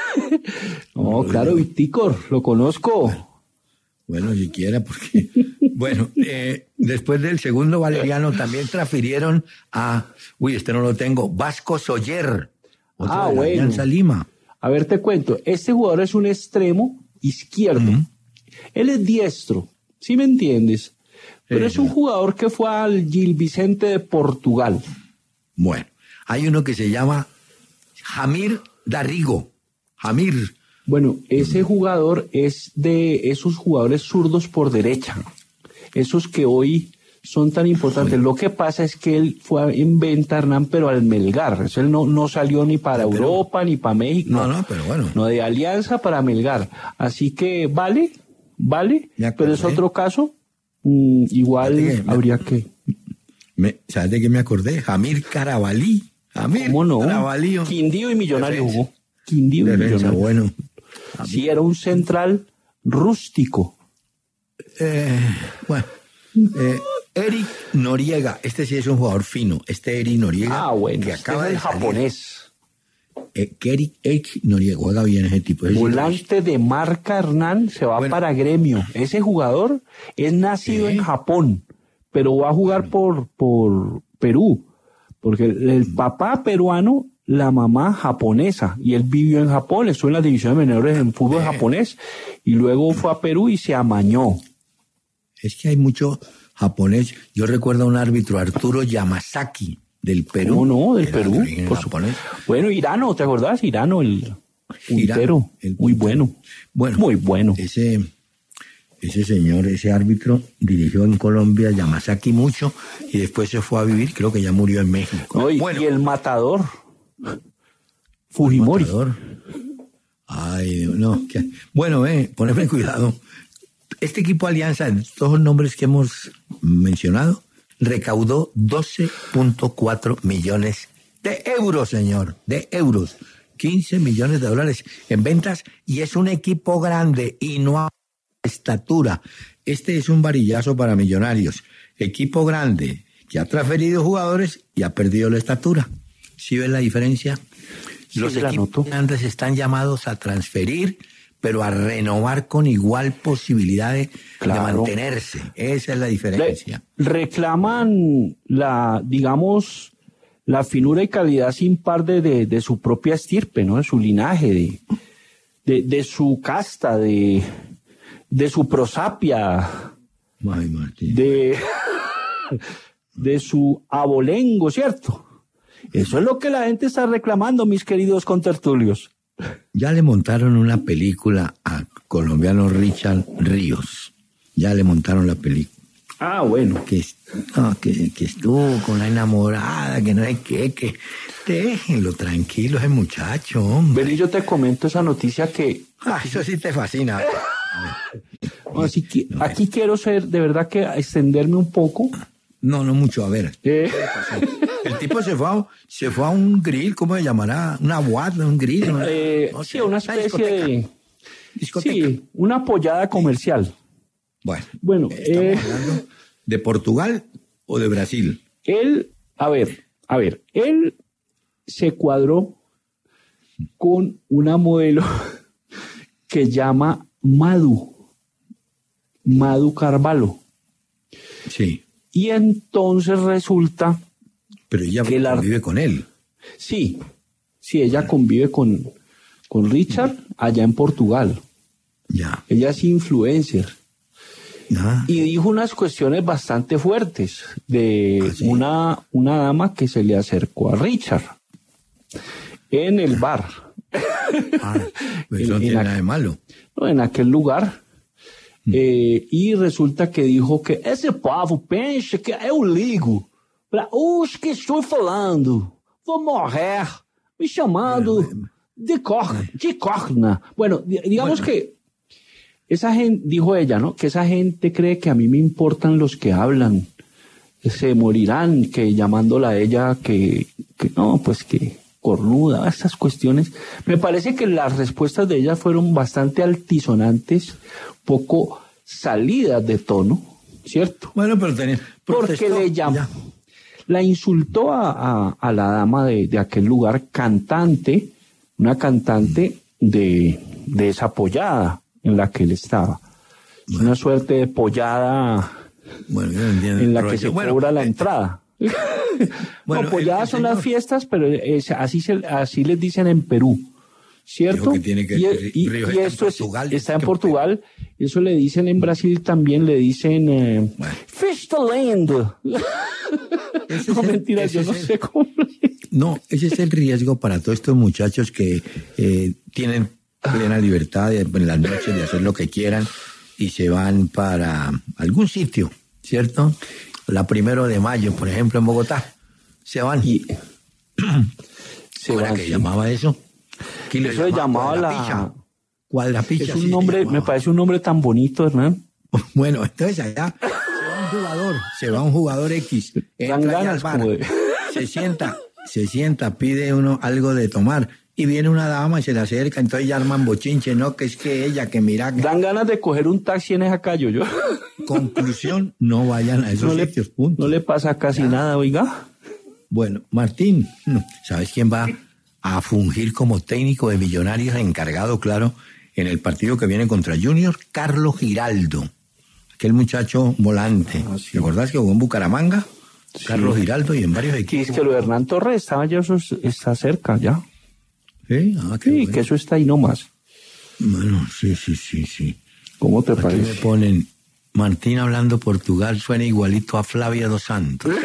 no, claro, Víctor, lo conozco. Bueno, bueno, siquiera porque... bueno, eh, después del segundo Valeriano también transfirieron a... Uy, este no lo tengo. Vasco Soller. Otro ah, de la bueno. Alianza Lima. A ver, te cuento. Este jugador es un extremo izquierdo. Uh-huh. Él es diestro, ¿sí me entiendes? Pero sí, es un no. jugador que fue al Gil Vicente de Portugal. Bueno, hay uno que se llama Jamir Darrigo. Jamir. Bueno, ese jugador es de esos jugadores zurdos por derecha. Esos que hoy son tan importantes. Lo que pasa es que él fue en venta, Hernán, pero al Melgar. Él no, no salió ni para pero, Europa, ni para México. No, no, pero bueno. No, de Alianza para Melgar. Así que vale, vale, pero es otro caso. Mm, igual que, habría me, que... Me, ¿Sabes de qué me acordé? Jamir Carabalí. Jamir ¿Cómo no? Carabalí. Quindío y Millonario jugó. Quindío y Millonario. Bueno. Sí, era un central rústico. Eh, bueno. Eh, Eric Noriega. Este sí es un jugador fino. Este Eric Noriega. Ah, bueno. Que este acaba es el de japonés. eh, Kerik Eich Noriega, juega bien ese tipo. Ese volante de marca Hernán, se va bueno, para Gremio. Ese jugador es nacido ¿eh? en Japón, pero va a jugar por, por Perú, porque el, el papá peruano, la mamá japonesa, y él vivió en Japón, estuvo en las divisiones menores en fútbol ¿eh? japonés, y luego fue a Perú y se amañó. Es que hay mucho japonés. Yo recuerdo a un árbitro, Arturo Yamazaki, del Perú. ¿Cómo no? Del Perú, por supuesto. Bueno, Hirano, ¿te acordás? Hirano, el puntero, muy bueno. Bueno, muy bueno. Ese, ese señor, ese árbitro, dirigió en Colombia, Yamazaki mucho, y después se fue a vivir, creo que ya murió en México. No, y, bueno, y el matador, Fujimori. El matador. Ay, no. Que, bueno, eh, poneme cuidado. Este equipo Alianza, todos los nombres que hemos mencionado, recaudó doce punto cuatro millones de euros, señor, de euros. quince millones de dólares en ventas, y es un equipo grande y no a estatura. Este es un varillazo para Millonarios. Equipo grande que ha transferido jugadores y ha perdido la estatura. ¿Sí ven la diferencia? Sí, los equipos grandes están llamados a transferir, pero a renovar con igual posibilidad de, claro. de mantenerse. Esa es la diferencia. Le reclaman la, digamos, la finura y calidad sin par de, de, de su propia estirpe, ¿no? De su linaje, de, de, de su casta, de, de su prosapia, Ay, Martín. de, de su abolengo, ¿cierto? Eso es lo que la gente está reclamando, mis queridos contertulios. Ya le montaron una película a colombiano Richard Ríos. Ya le montaron la película. Ah, bueno. Que, no, que, que estuvo con la enamorada, que no hay qué, que déjenlo tranquilo ese muchacho, hombre. Ven y yo te comento esa noticia que... Ah, eso sí te fascina. No, así que, no, aquí quiero ser, de verdad que extenderme un poco. No, no mucho, a ver. Eh. El tipo se fue, a, se fue a un grill, ¿cómo se llamará? Una boate, un grill. Una, eh, no sí, sé, una especie discoteca. de... Discoteca. Sí, una pollada comercial. Bueno, bueno ¿estamos eh, hablando de Portugal o de Brasil? Él, a ver, a ver, él se cuadró con una modelo que llama Madu, Madu Carvalho. Sí. Y entonces resulta... Pero ella que convive la... con él. Sí, sí, ella convive con, con Richard allá en Portugal. Ya. Ella es influencer. Ah. Y dijo unas cuestiones bastante fuertes de ¿Ah, sí? una, una dama que se le acercó a Richard en el bar. Ah, pues eso no tiene nada de malo. No, en aquel lugar. Mm. Eh, y resulta que dijo que ese povo pensa que eu ligo para os que estou falando. Vou morrer me chamando bueno, de, cor, de corna. Bueno, digamos bueno. que esa gente, dijo ella, ¿no? Que esa gente cree que a mí me importan los que hablan. Se morirán, que llamándola a ella que, que no, pues que cornuda, esas cuestiones. Me parece que las respuestas de ella fueron bastante altisonantes, poco salidas de tono, ¿cierto? Bueno, pero tenía... Porque le llamó, la insultó a, a, a la dama de, de aquel lugar, cantante, una cantante de, de esa pollada en la que él estaba. Bueno. Una suerte de pollada bueno, yo no entiendo en la el que se bueno, cobra eh, la entrada. Bueno, no, polladas son señor... las fiestas, pero es, así, se, así les dicen en Perú, ¿cierto? Que tiene que, y, y, Río y está esto en Portugal, es, está en Portugal, y eso le dicen en Brasil también, le dicen eh, bueno. Festaland. No, el, mentira, yo no el, sé cómo. No, ese es el riesgo para todos estos muchachos que eh, tienen plena libertad de, en las noches de hacer lo que quieran y se van para algún sitio, ¿cierto? La primero de mayo, por ejemplo, en Bogotá, se van. Y, se ¿Cómo van, era que sí. llamaba eso? ¿Quién eso le llamaba la... Cuadrapicha. Es un sí, nombre, me parece un nombre tan bonito, Hernán. Bueno, entonces allá se va un jugador, se va un jugador X, entra ganas, al bar, de... se sienta, se sienta, pide uno algo de tomar y viene una dama y se le acerca, entonces ya arman bochinche, no, que es que ella, que mira... Que... Dan ganas de coger un taxi en esa calle, yo. Conclusión, no vayan a esos no sitios, le, punto. No le pasa casi ya. Nada, oiga. Bueno, Martín, ¿sabes quién va a fungir como técnico de Millonarios, encargado, claro, en el partido que viene contra Junior, Carlos Giraldo, aquel muchacho volante. Ah, sí. ¿Te acordás que jugó en Bucaramanga? Sí. Carlos Giraldo y en varios equipos. Y es que lo de Hernán Torres estaba ya, eso está cerca ya. Sí, ah, qué sí, bueno. Que eso está ahí nomás. Bueno, sí, sí, sí, sí. ¿Cómo te Aquí parece? me ponen, Martín hablando Portugal suena igualito a Flavia dos Santos.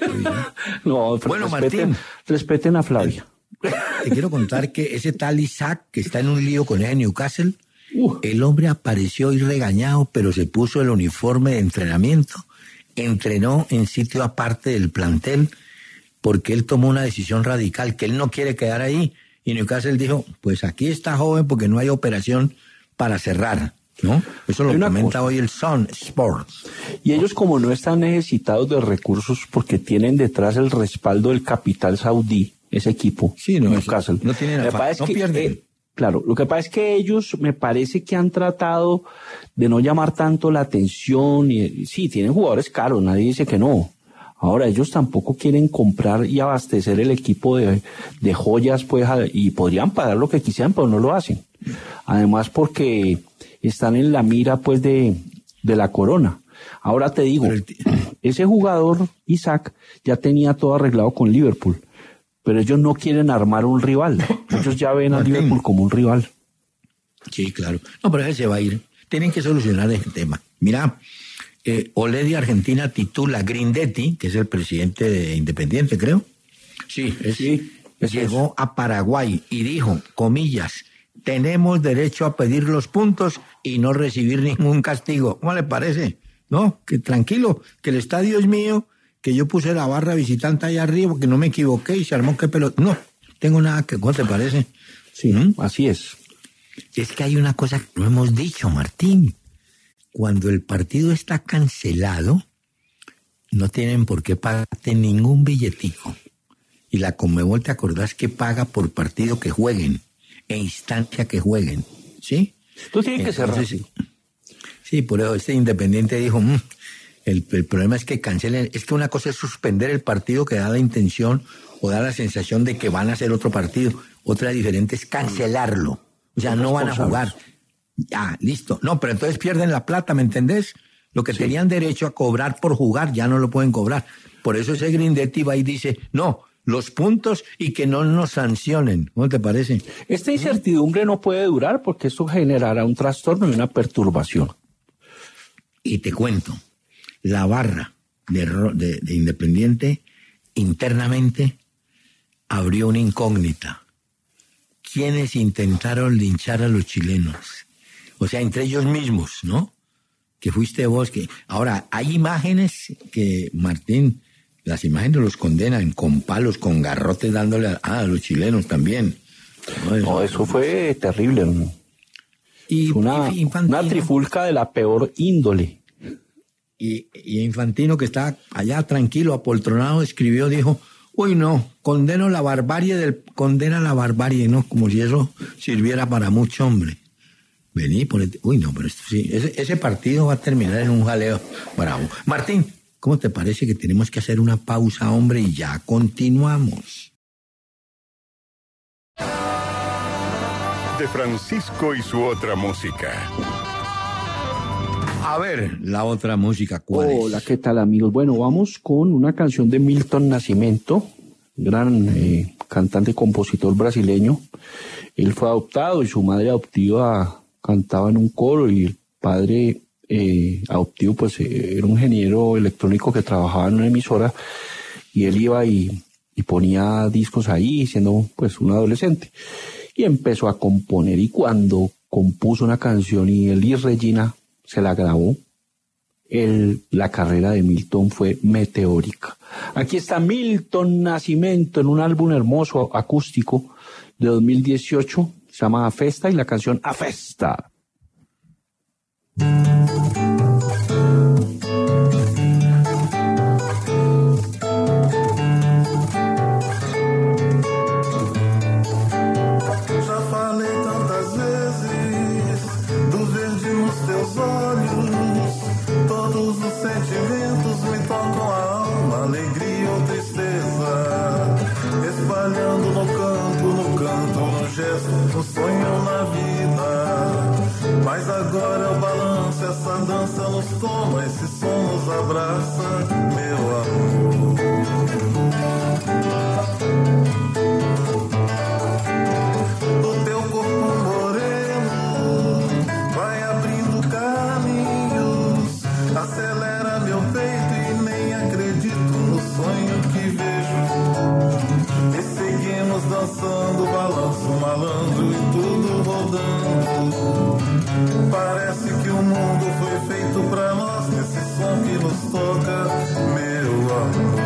No, bueno, respeten, Martín. Respeten a Flavia. Te quiero contar que ese tal Isaac, que está en un lío con ese Newcastle, uh. el hombre apareció y regañado, pero se puso el uniforme de entrenamiento, entrenó en sitio aparte del plantel, porque él tomó una decisión radical, que él no quiere quedar ahí. Y Newcastle dijo, pues aquí está joven porque no hay operación para cerrar, ¿no? Eso lo comenta hoy el Sun Sports. Y ellos, como no están necesitados de recursos porque tienen detrás el respaldo del capital saudí, ese equipo, sí, no, Newcastle, no tienen afán, no que, pierden. Eh, claro, lo que pasa es que ellos me parece que han tratado de no llamar tanto la atención. Y, sí, tienen jugadores caros, nadie dice que no. Ahora, ellos tampoco quieren comprar y abastecer el equipo de, de joyas, pues, y podrían pagar lo que quisieran, pero no lo hacen. Además, porque están en la mira, pues, de, de la corona. Ahora te digo, ese jugador, Isaac, ya tenía todo arreglado con Liverpool, pero ellos no quieren armar un rival. Ellos ya ven a Liverpool como un rival. Sí, claro. No, pero él se va a ir. Tienen que solucionar ese tema. Mira, Eh, Olé de Argentina titula Grindetti, que es el presidente de Independiente, creo. Sí, es, sí llegó es. a Paraguay y dijo, comillas, tenemos derecho a pedir los puntos y no recibir ningún castigo. ¿Cómo le parece? No, que tranquilo, que el estadio es mío, que yo puse la barra visitante allá arriba, que no me equivoqué y se armó que pelota. No, tengo nada que... ¿Cómo te parece? Sí, ¿Mm? Así es. Es que hay una cosa que no hemos dicho, Martín. Cuando el partido está cancelado, no tienen por qué pagarte ningún billetico. Y la Conmebol, ¿te acordás que paga por partido que jueguen? E instancia que jueguen, ¿sí? Tú tienes que cerrar. Sí, sí, por eso este Independiente dijo, mmm, el, el problema es que cancelen. Es que una cosa es suspender el partido que da la intención o da la sensación de que van a hacer otro partido. Otra diferente es cancelarlo. O sea, no van a jugar. Ya, listo. No, pero entonces pierden la plata, ¿me entendés? Lo que sí. tenían derecho a cobrar por jugar, ya no lo pueden cobrar. Por eso ese Grindetti va y dice, no, los puntos y que no nos sancionen. ¿Cómo te parece? Esta incertidumbre no puede durar porque eso generará un trastorno y una perturbación. Y te cuento, la barra de, de, de Independiente internamente abrió una incógnita. ¿Quiénes intentaron linchar a los chilenos? O sea, entre ellos mismos, ¿no? Que fuiste vos. Que ahora, hay imágenes que, Martín, las imágenes los condenan con palos, con garrotes dándole a, ah, a los chilenos también. No, eso, no, eso fue terrible. ¿No? Y una, una trifulca de la peor índole. Y, y Infantino, que está allá tranquilo, apoltronado, escribió, dijo, uy, no, condeno la barbarie del, condena la barbarie, ¿no? Como si eso sirviera para mucho, hombre. Vení, ponete. Uy, no, pero esto sí, ese, ese partido va a terminar en un jaleo bravo. Martín, ¿cómo te parece que tenemos que hacer una pausa, hombre, y ya continuamos? De Francisco y su otra música. A ver, la otra música, ¿cuál es? Hola, ¿qué tal, amigos? Bueno, vamos con una canción de Milton Nascimento, gran eh, cantante y compositor brasileño. Él fue adoptado y su madre adoptiva cantaba en un coro y el padre eh, adoptivo pues eh, era un ingeniero electrónico que trabajaba en una emisora y él iba y, y ponía discos ahí siendo pues un adolescente y empezó a componer y cuando compuso una canción y él y Regina se la grabó, el, la carrera de Milton fue meteórica. Aquí está Milton Nascimento en un álbum hermoso acústico de dos mil dieciocho, se llama A Festa y la canción A Festa. Já falei tantas vezes do verde nos teus olhos, todos os sentimentos me tocam a alma, alegria ou tristeza, espalhando no campo, no nos toma, esse som nos abraça, meu amor. O teu corpo moreno vai abrindo caminhos, acelera meu peito e nem acredito no sonho que vejo. E seguimos dançando, balanço malandro e tudo rodando. Parece que o mundo foi feito pra nós, nesse som que nos toca, meu amor.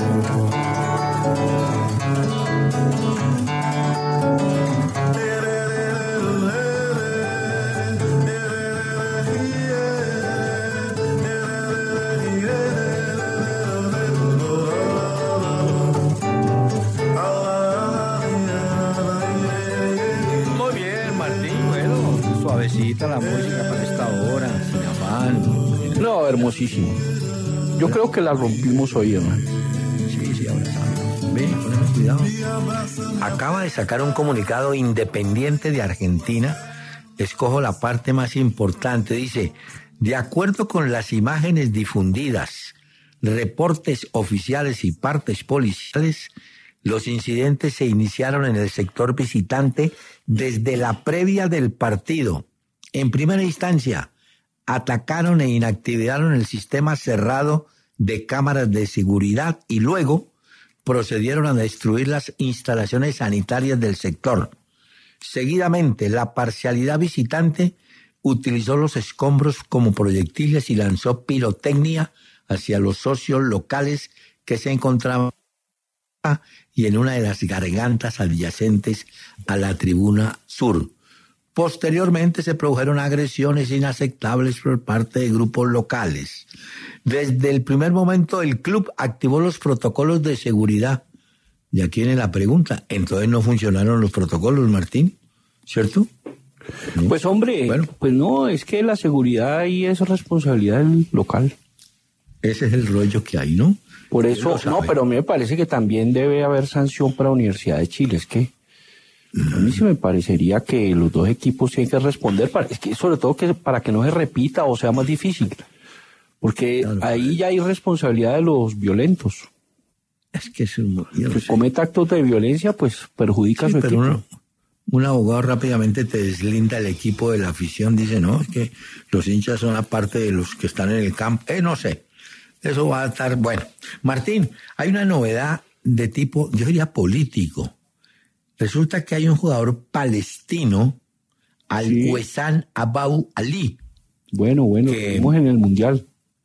Suavecita la música para esta hora, sin afán. No, hermosísimo. Yo creo que la rompimos hoy, hermano. Sí, sí, ahora sabes. Ve, poneme cuidado. Acaba de sacar un comunicado Independiente de Argentina. Escojo la parte más importante. Dice, de acuerdo con las imágenes difundidas, reportes oficiales y partes policiales, los incidentes se iniciaron en el sector visitante desde la previa del partido. En primera instancia, atacaron e inactivaron el sistema cerrado de cámaras de seguridad y luego procedieron a destruir las instalaciones sanitarias del sector. Seguidamente, la parcialidad visitante utilizó los escombros como proyectiles y lanzó pirotecnia hacia los socios locales que se encontraban y en una de las gargantas adyacentes a la tribuna sur. Posteriormente se produjeron agresiones inaceptables por parte de grupos locales. Desde el primer momento el club activó los protocolos de seguridad. Y aquí viene la pregunta, ¿entonces no funcionaron los protocolos, Martín? ¿Cierto? ¿No? Pues hombre, bueno, pues no, es que la seguridad ahí es responsabilidad del local. Ese es el rollo que hay, ¿no? Por eso, no, pero a mí me parece que también debe haber sanción para la Universidad de Chile. Es que a mí sí me parecería que los dos equipos tienen que responder, para, es que sobre todo que para que no se repita o sea más difícil, porque claro, ahí ya hay responsabilidad de los violentos. Es que es un... El que cometa actos de violencia, pues perjudica sí, a su pero equipo. Uno, un abogado rápidamente te deslinda el equipo de la afición, dice, no, es que los hinchas son aparte de los que están en el campo. Eh, no sé. Eso va a estar bueno. Martín, hay una novedad de tipo, yo diría político. Resulta que hay un jugador palestino, Al-Huessan Abou Ali. Bueno, bueno, que vimos en el Mundial.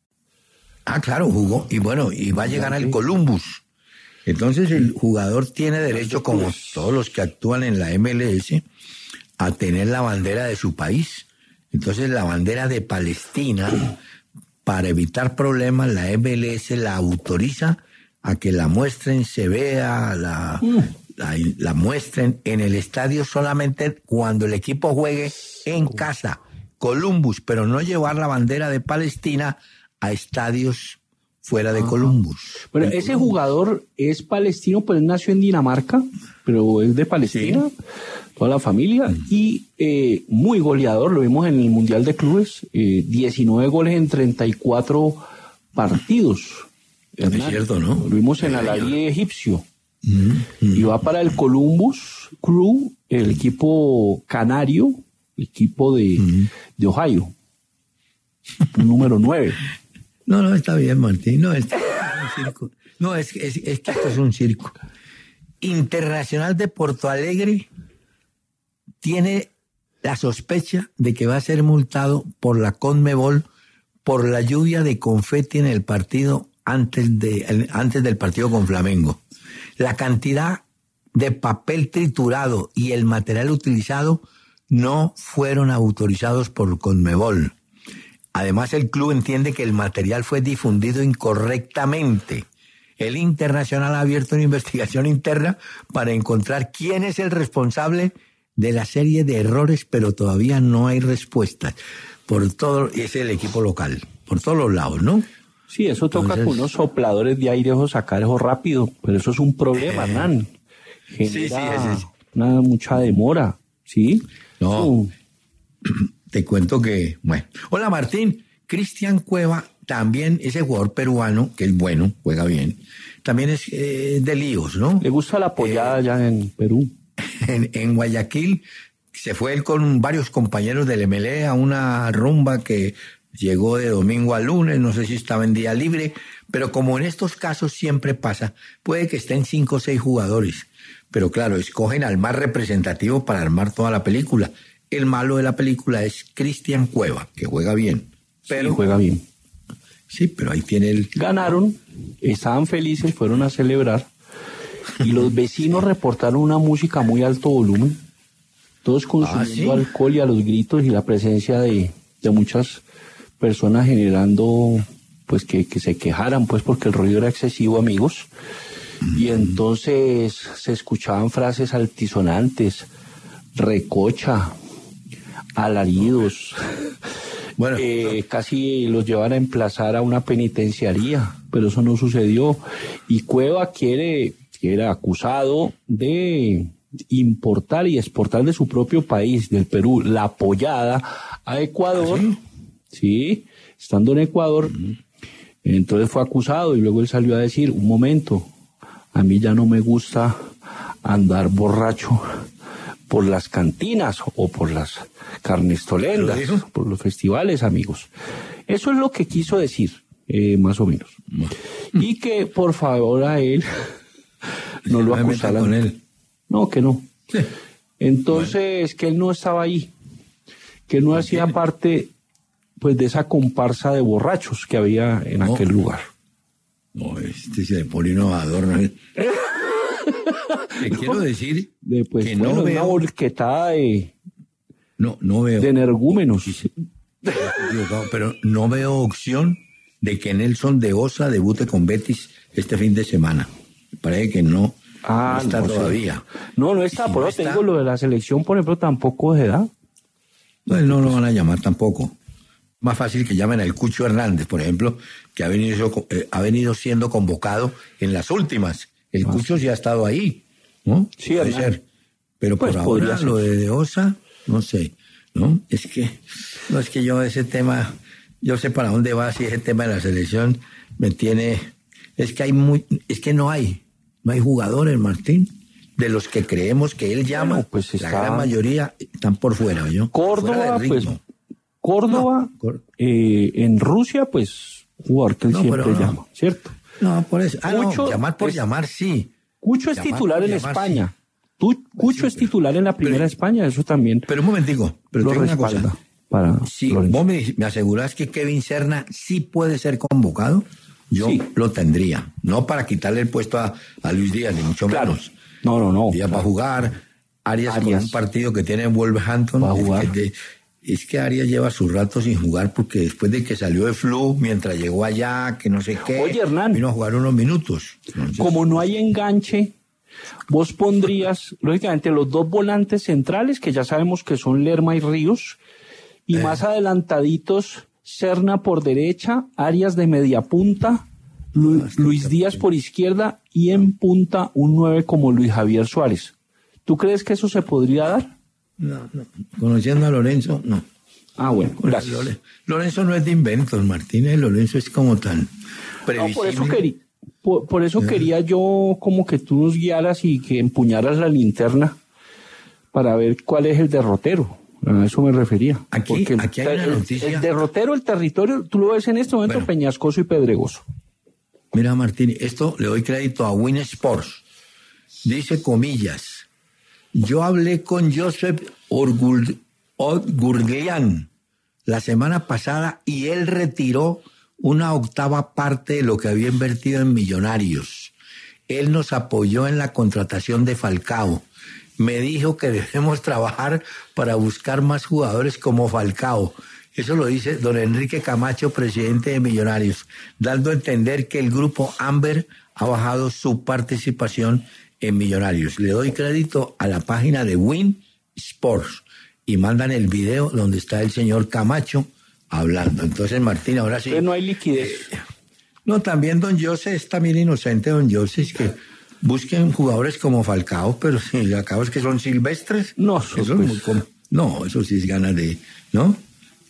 Ah, claro, jugó. Y bueno, y va a llegar al Columbus. Entonces el jugador tiene derecho, como todos los que actúan en la M L S, a tener la bandera de su país. Entonces la bandera de Palestina... Para evitar problemas, la M L S la autoriza a que la muestren, se vea, la, mm. la, la muestren en el estadio solamente cuando el equipo juegue en casa, Columbus, pero no llevar la bandera de Palestina a estadios fuera de ah. Columbus. Bueno, ese Columbus. Jugador es palestino, pues nació en Dinamarca, pero es de Palestina. Sí. Toda la familia, mm. y eh, muy goleador, lo vimos en el Mundial de Clubes, eh, diecinueve goles en treinta y cuatro partidos. Es cierto, ¿no? Lo vimos en el Al-Ahly egipcio. Mm. Mm. Y va para el Columbus Crew, el equipo canario, el equipo de, mm. de Ohio, número nueve. No, no, está bien, Martín, no, es, es un circo. No, es, es, es que esto es un circo. Internacional de Porto Alegre tiene la sospecha de que va a ser multado por la Conmebol por la lluvia de confeti en el partido antes, de, antes del partido con Flamengo. La cantidad de papel triturado y el material utilizado no fueron autorizados por Conmebol. Además, el club entiende que el material fue difundido incorrectamente. El Internacional ha abierto una investigación interna para encontrar quién es el responsable de la serie de errores, pero todavía no hay respuestas. Por todo, es el equipo local, por todos los lados, ¿no? Sí, eso toca Entonces, con unos sopladores de aire o sacar eso rápido, pero eso es un problema, eh, Nan. Genera sí, sí, sí. Una, mucha demora, ¿sí? No, uh. te cuento que, bueno. Hola, Martín, Cristian Cueva también, ese jugador peruano, que es bueno, juega bien, también es eh, de líos, ¿no? Le gusta la apoyada eh, allá en Perú. En, en Guayaquil se fue él con varios compañeros del M L E a una rumba que llegó de domingo a lunes, no sé si estaba en día libre, pero como en estos casos siempre pasa, puede que estén cinco o seis jugadores, pero claro, escogen al más representativo para armar toda la película. El malo de la película es Cristian Cueva, que juega bien. Pero sí, juega bien. Sí, pero ahí tiene el... Ganaron, estaban felices, fueron a celebrar, y los vecinos reportaron una música a muy alto volumen, todos consumiendo ¿Ah, sí? alcohol y a los gritos y la presencia de, de muchas personas generando, pues, que, que se quejaran, pues, porque el ruido era excesivo, amigos. Mm. Y entonces se escuchaban frases altisonantes, recocha, alaridos... Bueno, eh, casi los llevan a emplazar a una penitenciaría, pero eso no sucedió. Y Cueva quiere, era acusado de importar y exportar de su propio país, del Perú, la pollada a Ecuador. ¿Ah, sí? Sí, estando en Ecuador. Uh-huh. Entonces fue acusado y luego él salió a decir, un momento, a mí ya no me gusta andar borracho por las cantinas o por las carnestolendas, por los festivales, amigos. Eso es lo que quiso decir, eh, más o menos. No. Y que, por favor, a él no lo acusaran. Con él. No, que no. Sí. Entonces, bueno. que él no estaba ahí, que él no hacía parte, pues, de esa comparsa de borrachos que había en no. aquel lugar. No, este se le pone innovador, ¿no? Te quiero decir de, pues, que bueno, no veo... una volquetada de... No, no veo... De energúmenos. Pero no veo opción de que Nelson de Osa debute con Betis este fin de semana. Me parece que no, ah, no está no, todavía. No, no está, si pero no tengo está... lo de la selección, por ejemplo, tampoco se da. No, no lo van a llamar tampoco. Más fácil que llamen al Cucho Hernández, por ejemplo, que ha venido, eh, ha venido siendo convocado en las últimas. El Cucho sí ha estado ahí, ¿no? Sí, puede ser. Pero pues por ahora lo de, de Osa, no sé, ¿no? Es que, no es que yo ese tema, yo sé para dónde va, si ese tema de la selección me tiene, es que hay muy, es que no hay, no hay jugadores, Martín, de los que creemos que él llama, bueno, pues está... la gran mayoría están por fuera, ¿no? Córdoba, pues, Córdoba, no, Cor... eh, en Rusia, pues, jugador que él no, siempre no. llama, ¿cierto? No, por eso. Ah, Cucho no, llamar por es, llamar, sí. Cucho es llamar titular en llamar, España. Sí. Tú, Cucho sí, es titular pero, en la primera pero, España, eso también. Pero un momentico, pero tengo una cosa. Para si vos me, me asegurás que Kevin Serna sí puede ser convocado, yo sí. lo tendría. No para quitarle el puesto a, a Luis Díaz, ni mucho claro. menos. No, no, no. Ya claro. va a jugar. Arias, Arias con un partido que tiene en Wolverhampton. Va a jugar. Es que, de, es que Arias lleva su rato sin jugar porque después de que salió de flu, mientras llegó allá, que no sé qué, Oye, Hernán, vino a jugar unos minutos. Entonces, como no hay enganche, vos pondrías, lógicamente, los dos volantes centrales, que ya sabemos que son Lerma y Ríos, y eh. más adelantaditos, Serna por derecha, Arias de media punta, Lu, ah, Luis Díaz por izquierda, y en punta un nueve como Luis Javier Suárez. ¿Tú crees que eso se podría dar? No, no. Conociendo a Lorenzo, no. Ah, bueno, gracias. Lorenzo no es de inventos, Martínez. Lorenzo es como tan previsible. No, por eso, querí, por, por eso ¿Eh? quería yo como que tú nos guiaras y que empuñaras la linterna para ver cuál es el derrotero. A eso me refería. Aquí, el, aquí hay una noticia. El, el derrotero, el territorio, tú lo ves en este momento, bueno, Peñascoso y Pedregoso. Mira, Martín, esto le doy crédito a Win Sports. Dice comillas. Yo hablé con Joseph Gurglian la semana pasada y él retiró una octava parte de lo que había invertido en Millonarios. Él nos apoyó en la contratación de Falcao. Me dijo que debemos trabajar para buscar más jugadores como Falcao. Eso lo dice don Enrique Camacho, presidente de Millonarios, dando a entender que el grupo Amber ha bajado su participación en Millonarios. Le doy crédito a la página de Win Sports y mandan el video donde está el señor Camacho hablando. Entonces, Martín, ahora sí. Pero no hay liquidez. Eh, no, también don José es también inocente, don José, es que busquen jugadores como Falcao, pero si acabas que son silvestres. No, eso, eso pues. es muy com- no, eso sí es ganas de, ¿no?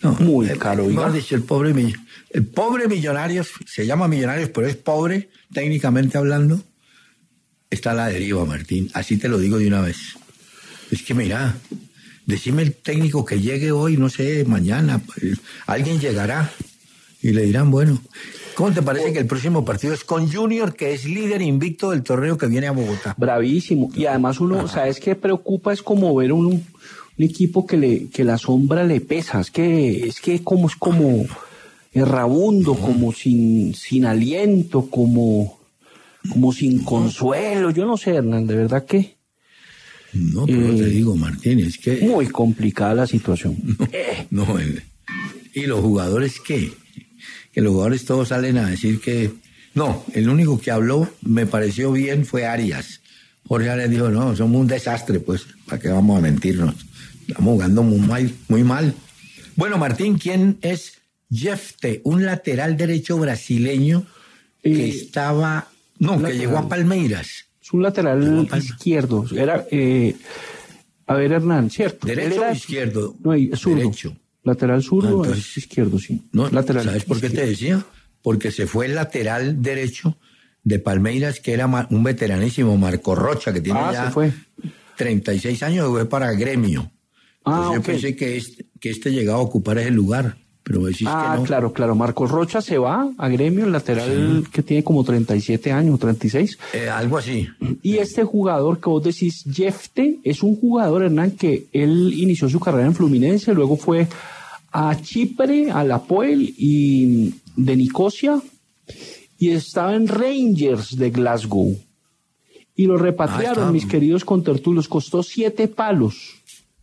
No, muy caro. No, dicho, el pobre el pobre Millonarios, se llama Millonarios, pero es pobre, técnicamente hablando, está a la deriva, Martín. Así te lo digo de una vez. Es que mira, decime el técnico que llegue hoy, no sé, mañana, pues, alguien llegará y le dirán, bueno, ¿cómo te parece que el próximo partido es con Junior, que es líder invicto del torneo que viene a Bogotá? Bravísimo. Y además uno, Ajá. ¿sabes qué preocupa? Es como ver un, un equipo que le que la sombra le pesa. Es que es que como es como errabundo, como sin sin aliento, como como sin consuelo. Yo no sé, Hernán, de verdad que no, pero eh, te digo, Martín, es que muy complicada la situación. No, eh. no eh. ¿Y los jugadores qué? Que los jugadores todos salen a decir que... No, el único que habló, me pareció bien, fue Arias. Jorge Arias dijo, no, somos un desastre, pues, ¿para qué vamos a mentirnos? Estamos jugando muy mal, muy mal. Bueno, Martín, ¿quién es Jefte? Un lateral derecho brasileño que eh, estaba... No, lateral. Que llegó a Palmeiras. Es un lateral izquierdo. Era, eh, a ver, Hernán, ¿cierto? ¿Derecho o izquierdo? No, zurdo. Derecho. Lateral zurdo o es izquierdo, sí. No, lateral ¿sabes por qué izquierdo. te decía? Porque se fue el lateral derecho de Palmeiras, que era un veteranísimo, Marco Rocha, que tiene ah, ya se fue. treinta y seis años, fue para Gremio. Ah, Entonces okay. Yo pensé que este, que este llegaba a ocupar ese lugar, pero decís ah, que no. claro, claro. Marcos Rocha se va a Gremio, el lateral sí. que tiene como treinta y siete años, treinta y seis. Eh, algo así. Y este jugador que vos decís, Jefte, es un jugador, Hernán, que él inició su carrera en Fluminense, luego fue a Chipre, al Apoel y de Nicosia, y estaba en Rangers de Glasgow. Y lo repatriaron, ah, mis queridos contertulios, costó siete palos.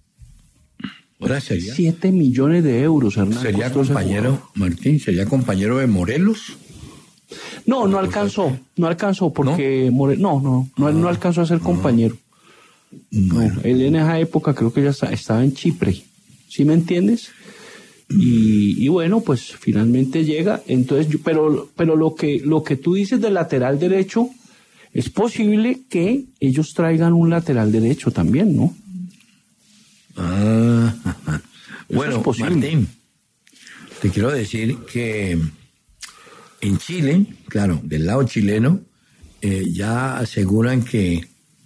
¿Ahora sería? Siete millones de euros, Hernán. ¿Sería compañero, Martín, sería compañero de Morelos? No, no alcanzó, no alcanzó, porque ¿No? More, no, no, no, ah, no alcanzó a ser compañero. Bueno. No, él en esa época creo que ya está, estaba en Chipre, ¿sí me entiendes? Y, y bueno, pues finalmente llega, entonces, yo, pero, pero lo que, lo que tú dices del lateral derecho, es posible que ellos traigan un lateral derecho también, ¿no? Ah, bueno, es Martín, te quiero decir que en Chile, claro, del lado chileno, eh, ya aseguran que,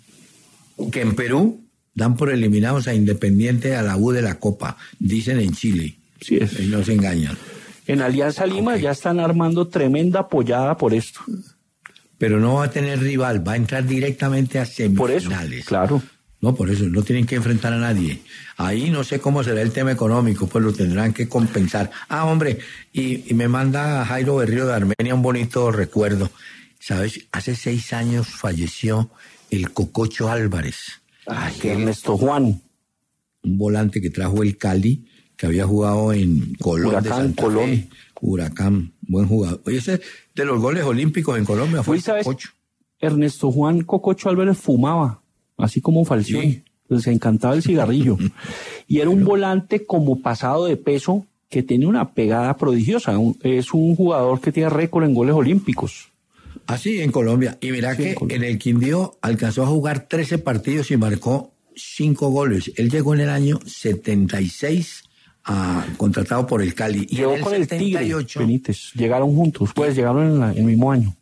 que en Perú dan por eliminados a Independiente, a la U de la Copa, dicen en Chile. Sí es. Y no se engañan. En Alianza Lima okay. ya están armando tremenda apoyada por esto. Pero no va a tener rival, va a entrar directamente a semifinales. Por eso, claro. No, por eso, no tienen que enfrentar a nadie. Ahí no sé cómo será el tema económico, pues lo tendrán que compensar. Ah, hombre, y, y me manda Jairo Berrío de Armenia un bonito recuerdo. ¿Sabes? Hace seis años falleció el Cococho Álvarez. Ah, que Ernesto Juan. Un volante que trajo el Cali, que había jugado en Colón Huracán, de Santa Colón. Fe. Huracán, buen jugador. Oye, ese de los goles olímpicos en Colombia fue ¿sabes? Cococho. Ernesto Juan Cococho Álvarez fumaba, así como Falcioni. Sí. Les encantaba el cigarrillo. Y era un volante como pasado de peso que tiene una pegada prodigiosa. Un, es un jugador que tiene récord en goles olímpicos. Así en Colombia. Y mira sí, que en, en el Quindío alcanzó a jugar trece partidos y marcó cinco goles. Él llegó en el año setenta y seis a, contratado por el Cali. Y llegó en el con setenta y ocho, el Tigre, Benítez. Llegaron juntos, pues llegaron en, la, en el mismo año.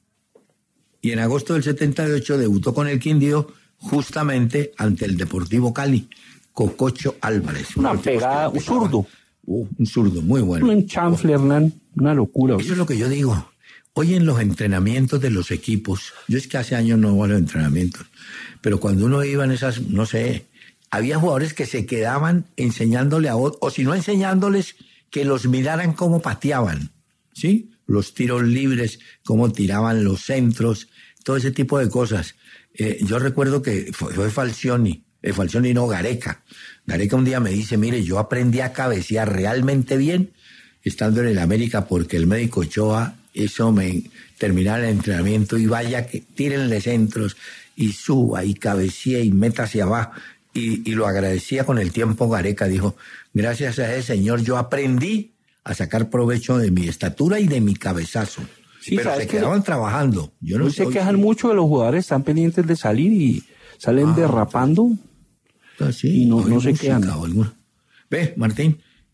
Y en agosto del setenta y ocho debutó con el Quindío justamente ante el Deportivo Cali. Cococho Álvarez. Una pegada, un zurdo. Uh, un zurdo, muy bueno. Un chanfle, Hernán, una locura. Eso es lo que yo digo. Hoy en los entrenamientos de los equipos, yo es que hace años no voy a los entrenamientos, pero cuando uno iba en esas, no sé, había jugadores que se quedaban enseñándole a otros, o si no enseñándoles, que los miraran cómo pateaban, ¿sí? Los tiros libres, cómo tiraban los centros, todo ese tipo de cosas. Eh, yo recuerdo que fue, fue Falcioni, eh, Falcioni no, Gareca. Gareca un día me dice, mire, yo aprendí a cabecear realmente bien estando en el América porque el médico Ochoa hizo me terminar el entrenamiento y vaya que tírenle centros y suba y cabecee y meta hacia abajo. Y, y lo agradecía con el tiempo. Gareca dijo, gracias a ese señor yo aprendí a sacar provecho de mi estatura y de mi cabezazo. Sí, pero se quedaban que trabajando. Yo no hoy se quejan mucho de los jugadores, están pendientes de salir y salen ah, derrapando sí, y no, no se quedan. Ve, Martín,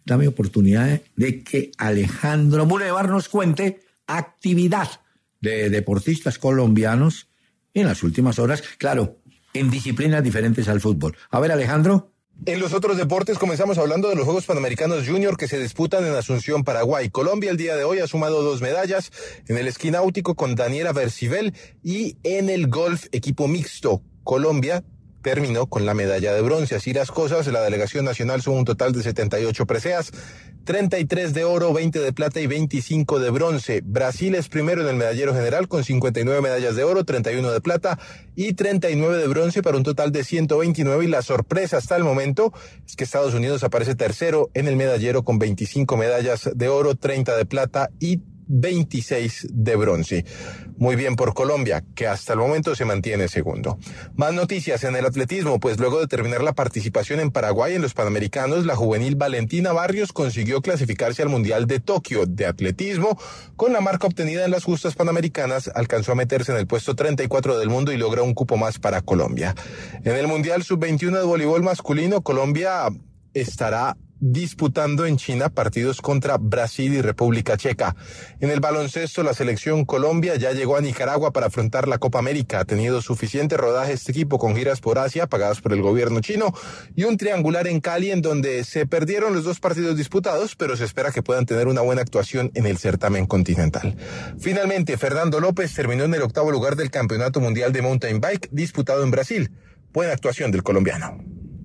dame oportunidad de que Alejandro Bulevar nos cuente actividad de deportistas colombianos en las últimas horas, claro, en disciplinas diferentes al fútbol. A ver, Alejandro. En los otros deportes comenzamos hablando de los Juegos Panamericanos Junior que se disputan en Asunción, Paraguay. Colombia el día de hoy ha sumado dos medallas en el esquí náutico con Daniela Versivel y en el golf equipo mixto. Colombia terminó con la medalla de bronce. Así las cosas, la delegación nacional suma un total de setenta y ocho preseas, treinta y tres de oro, veinte de plata y veinticinco de bronce. Brasil es primero en el medallero general con cincuenta y nueve medallas de oro, treinta y uno de plata y treinta y nueve de bronce para un total de ciento veintinueve. Y la sorpresa hasta el momento es que Estados Unidos aparece tercero en el medallero con veinticinco medallas de oro, treinta de plata y veintiséis de bronce. Muy bien por Colombia, que hasta el momento se mantiene segundo. Más noticias en el atletismo, pues luego de terminar la participación en Paraguay en los Panamericanos, la juvenil Valentina Barrios consiguió clasificarse al Mundial de Tokio de atletismo. Con la marca obtenida en las justas panamericanas, alcanzó a meterse en el puesto treinta y cuatro del mundo y logra un cupo más para Colombia. En el Mundial sub veintiuno de voleibol masculino, Colombia estará disputando en China partidos contra Brasil y República Checa. En el baloncesto, la selección Colombia ya llegó a Nicaragua para afrontar la Copa América. Ha tenido suficiente rodaje este equipo con giras por Asia pagadas por el gobierno chino y un triangular en Cali en donde se perdieron los dos partidos disputados, pero se espera que puedan tener una buena actuación en el certamen continental. Finalmente, Fernando López terminó en el octavo lugar del Campeonato Mundial de Mountain Bike disputado en Brasil. Buena actuación del colombiano.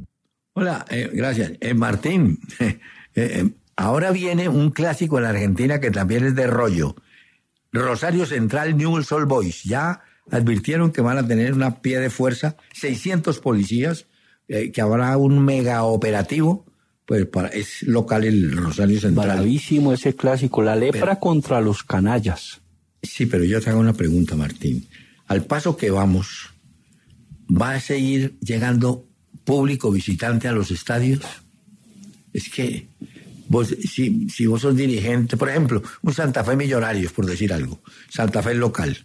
Hola, eh, gracias. Eh, Martín, eh, eh, ahora viene un clásico en la Argentina que también es de rollo. Rosario Central Newell's Old Boys. Ya advirtieron que van a tener una pie de fuerza, seiscientos policías, eh, que habrá un mega operativo. Pues para, es local el Rosario Central. Bravísimo ese clásico, la lepra pero, contra los canallas. Sí, pero yo te hago una pregunta, Martín. Al paso que vamos, ¿va a seguir llegando público visitante a los estadios? Es que vos, si, si vos sos dirigente, por ejemplo, un Santa Fe Millonarios, por decir algo, Santa Fe local,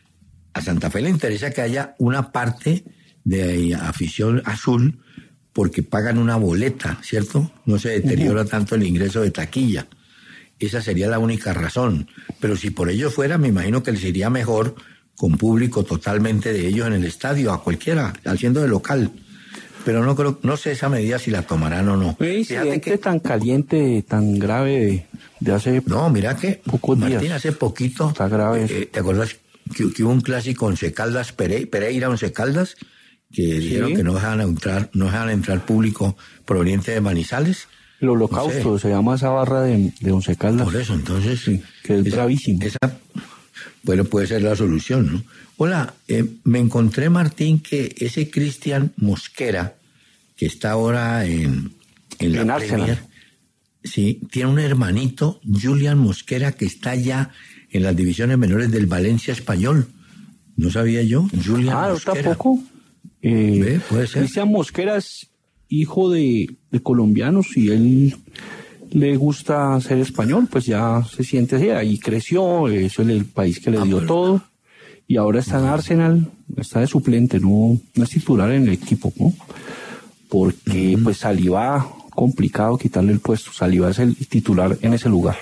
a Santa Fe le interesa que haya una parte de afición azul porque pagan una boleta, ¿cierto? No se deteriora uh-huh. tanto el ingreso de taquilla. Esa sería la única razón. Pero si por ello fuera, me imagino que les iría mejor con público totalmente de ellos en el estadio, a cualquiera, haciendo de local. Pero no creo, no sé esa medida si la tomarán o no. Sí, fíjate que tan caliente, tan grave de, de hace no, mira que pocos Martín, días. hace poquito, está grave. Eh, ¿te acuerdas que, que hubo un clásico Once Caldas, Pere, Pereira, Once Caldas, que ¿sí? dijeron que no dejaban entrar, no dejaban entrar público proveniente de Manizales? El Holocausto, no sé. Se llama esa barra de, de Once Caldas. Por eso, entonces, sí, que es esa, bravísimo. Esa, bueno, puede ser la solución, ¿no? Hola, eh, me encontré, Martín, que ese Cristian Mosquera, que está ahora en, en la en Premier, sí, tiene un hermanito, Julian Mosquera, que está ya en las divisiones menores del Valencia Español. No sabía yo, Julian ah, Mosquera. Ah, tampoco. Eh, ¿Ve? Puede ser. Cristian Mosquera es hijo de, de colombianos y él le gusta ser español, pues ya se siente así, ahí creció, eso es el país que le ah, dio bueno. todo, y ahora está en Arsenal, está de suplente, no, no es titular en el equipo, ¿no? Porque uh-huh. pues Saliba, complicado quitarle el puesto, Saliba es el titular en ese lugar.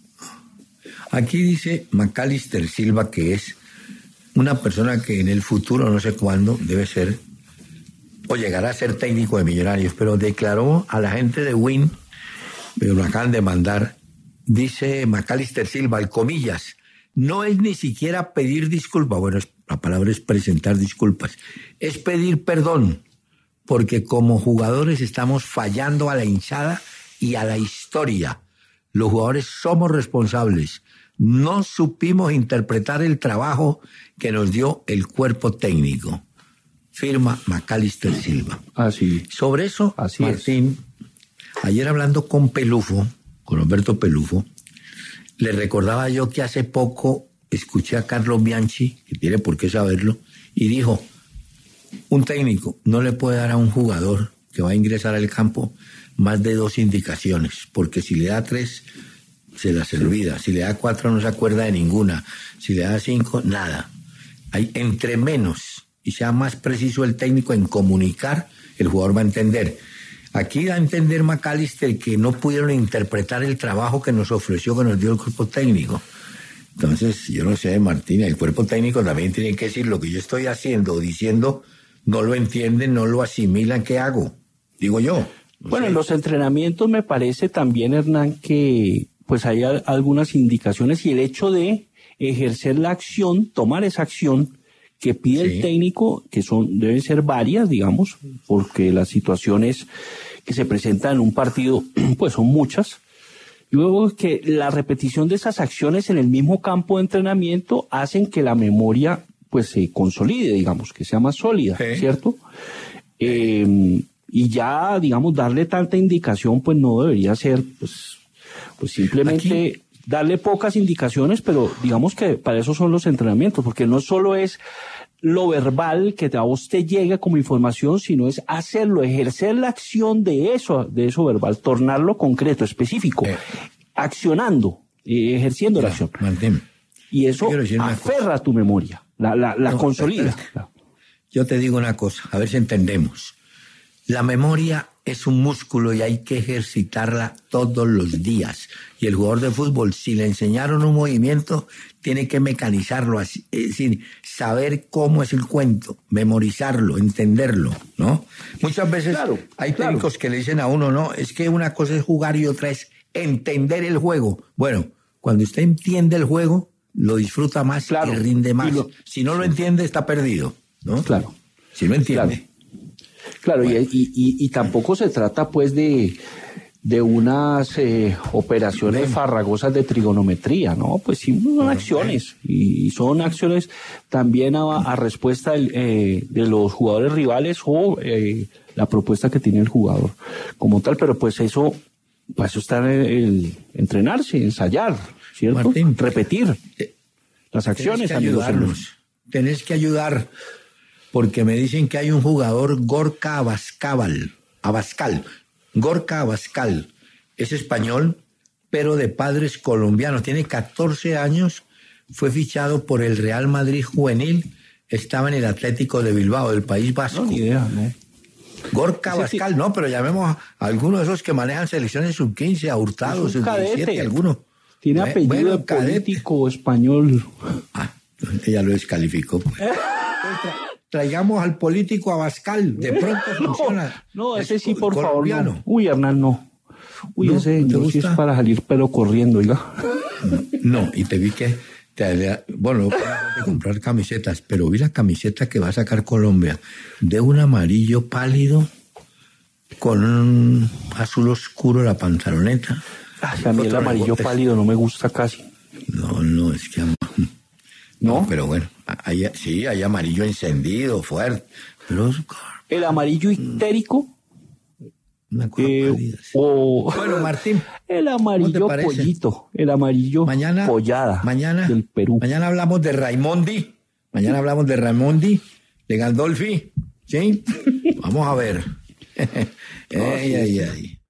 Aquí dice Macalister Silva que es una persona que en el futuro, no sé cuándo, debe ser o llegará a ser técnico de Millonarios, pero declaró a la gente de Win, pero lo acaban de mandar, dice Macalister Silva, el comillas, no es ni siquiera pedir disculpas, bueno, la palabra es presentar disculpas, es pedir perdón, porque como jugadores estamos fallando a la hinchada y a la historia. Los jugadores somos responsables. No supimos interpretar el trabajo que nos dio el cuerpo técnico. Firma Macalister Silva. Así. Sobre eso, Así Martín, es. Ayer hablando con Pelufo, con Roberto Pelufo, le recordaba yo que hace poco escuché a Carlos Bianchi, que tiene por qué saberlo, y dijo, un técnico no le puede dar a un jugador que va a ingresar al campo más de dos indicaciones, porque si le da tres, se las olvida, si le da cuatro no se acuerda de ninguna, si le da cinco, nada. Hay entre menos y sea más preciso el técnico en comunicar, el jugador va a entender. Aquí da a entender McAllister que no pudieron interpretar el trabajo que nos ofreció, que nos dio el cuerpo técnico. Entonces, yo no sé, Martín, el cuerpo técnico también tiene que decir lo que yo estoy haciendo o diciendo, no lo entienden, no lo asimilan, ¿qué hago? Digo yo. No bueno, sé. en los entrenamientos me parece también, Hernán, que pues hay a- algunas indicaciones y el hecho de ejercer la acción, tomar esa acción que pide Sí. el técnico, que son deben ser varias, digamos, porque las situaciones que se presentan en un partido, pues son muchas. Y luego que la repetición de esas acciones en el mismo campo de entrenamiento hacen que la memoria pues se consolide, digamos, que sea más sólida, Sí. ¿cierto? Eh, y ya, digamos, darle tanta indicación pues no debería ser, pues, pues simplemente Aquí- darle pocas indicaciones, pero digamos que para eso son los entrenamientos, porque no solo es lo verbal que a vos te llega como información, sino es hacerlo, ejercer la acción de eso, de eso verbal, tornarlo concreto, específico, Eh. accionando, eh, ejerciendo la No, acción. Martín, Y eso quiero decir una aferra tu memoria, la, la, la No, consolida. yo te digo una cosa, a ver si entendemos. La memoria es un músculo y hay que ejercitarla todos los días. Y el jugador de fútbol, si le enseñaron un movimiento, tiene que mecanizarlo, así, es decir, saber cómo es el cuento, memorizarlo, entenderlo, ¿no? Muchas veces Claro, hay claro. técnicos que le dicen a uno, no, es que una cosa es jugar y otra es entender el juego. Bueno, cuando usted entiende el juego, lo disfruta más Claro. y rinde más. Y lo- Si no lo entiende, está perdido, ¿no? Claro. Si no entiende. Claro, y, y, y, y tampoco se trata pues de, de unas eh, operaciones farragosas de trigonometría, ¿no? Pues sí, son acciones, y son acciones también a, a respuesta del, eh, de los jugadores rivales o eh, la propuesta que tiene el jugador como tal, pero pues eso, pues eso está en el, el entrenarse, ensayar, ¿cierto? Martín, repetir las acciones, Tenés que amigos. ayudarnos. Tenés que ayudar, porque me dicen que hay un jugador, Gorka Abascal, Abascal, Gorka Abascal, es español, pero de padres colombianos, tiene catorce años, fue fichado por el Real Madrid juvenil, estaba en el Atlético de Bilbao, del País Vasco. No, ni idea, ¿no? Gorka Ese sí. Abascal, no, pero llamemos a alguno de esos que manejan selecciones sub quince, a Hurtado, Es un sub diecisiete, cadete. alguno. Tiene Bueno, apellido bueno, de cadete. político español. Ah, ella lo descalificó. Pues. Entonces, tra- traigamos al político Abascal, de pronto funciona. No, Es ese sí, por favor, colombiano. no. Uy, Hernán, no. Uy, ¿No? ese ¿No te señor sí es gusta? para salir pero corriendo, oiga. No, y te vi que, te, bueno, no puedo comprar camisetas, pero vi la camiseta que va a sacar Colombia, de un amarillo pálido con un azul oscuro la pantaloneta. Ay, a mí el Otro amarillo rebote. pálido no me gusta casi. No, no, es que... No, ¿No? pero bueno, hay, sí, hay amarillo encendido, fuerte, pero es El amarillo histérico una cosa eh, pálida, sí. o Bueno, Martín, el ¿cómo te amarillo parece? pollito, el amarillo Mañana, pollada mañana, del Perú. mañana hablamos de Raimondi, mañana hablamos de Raimondi, de Gandolfi, ¿sí? Vamos a ver. Ay, ay, ay.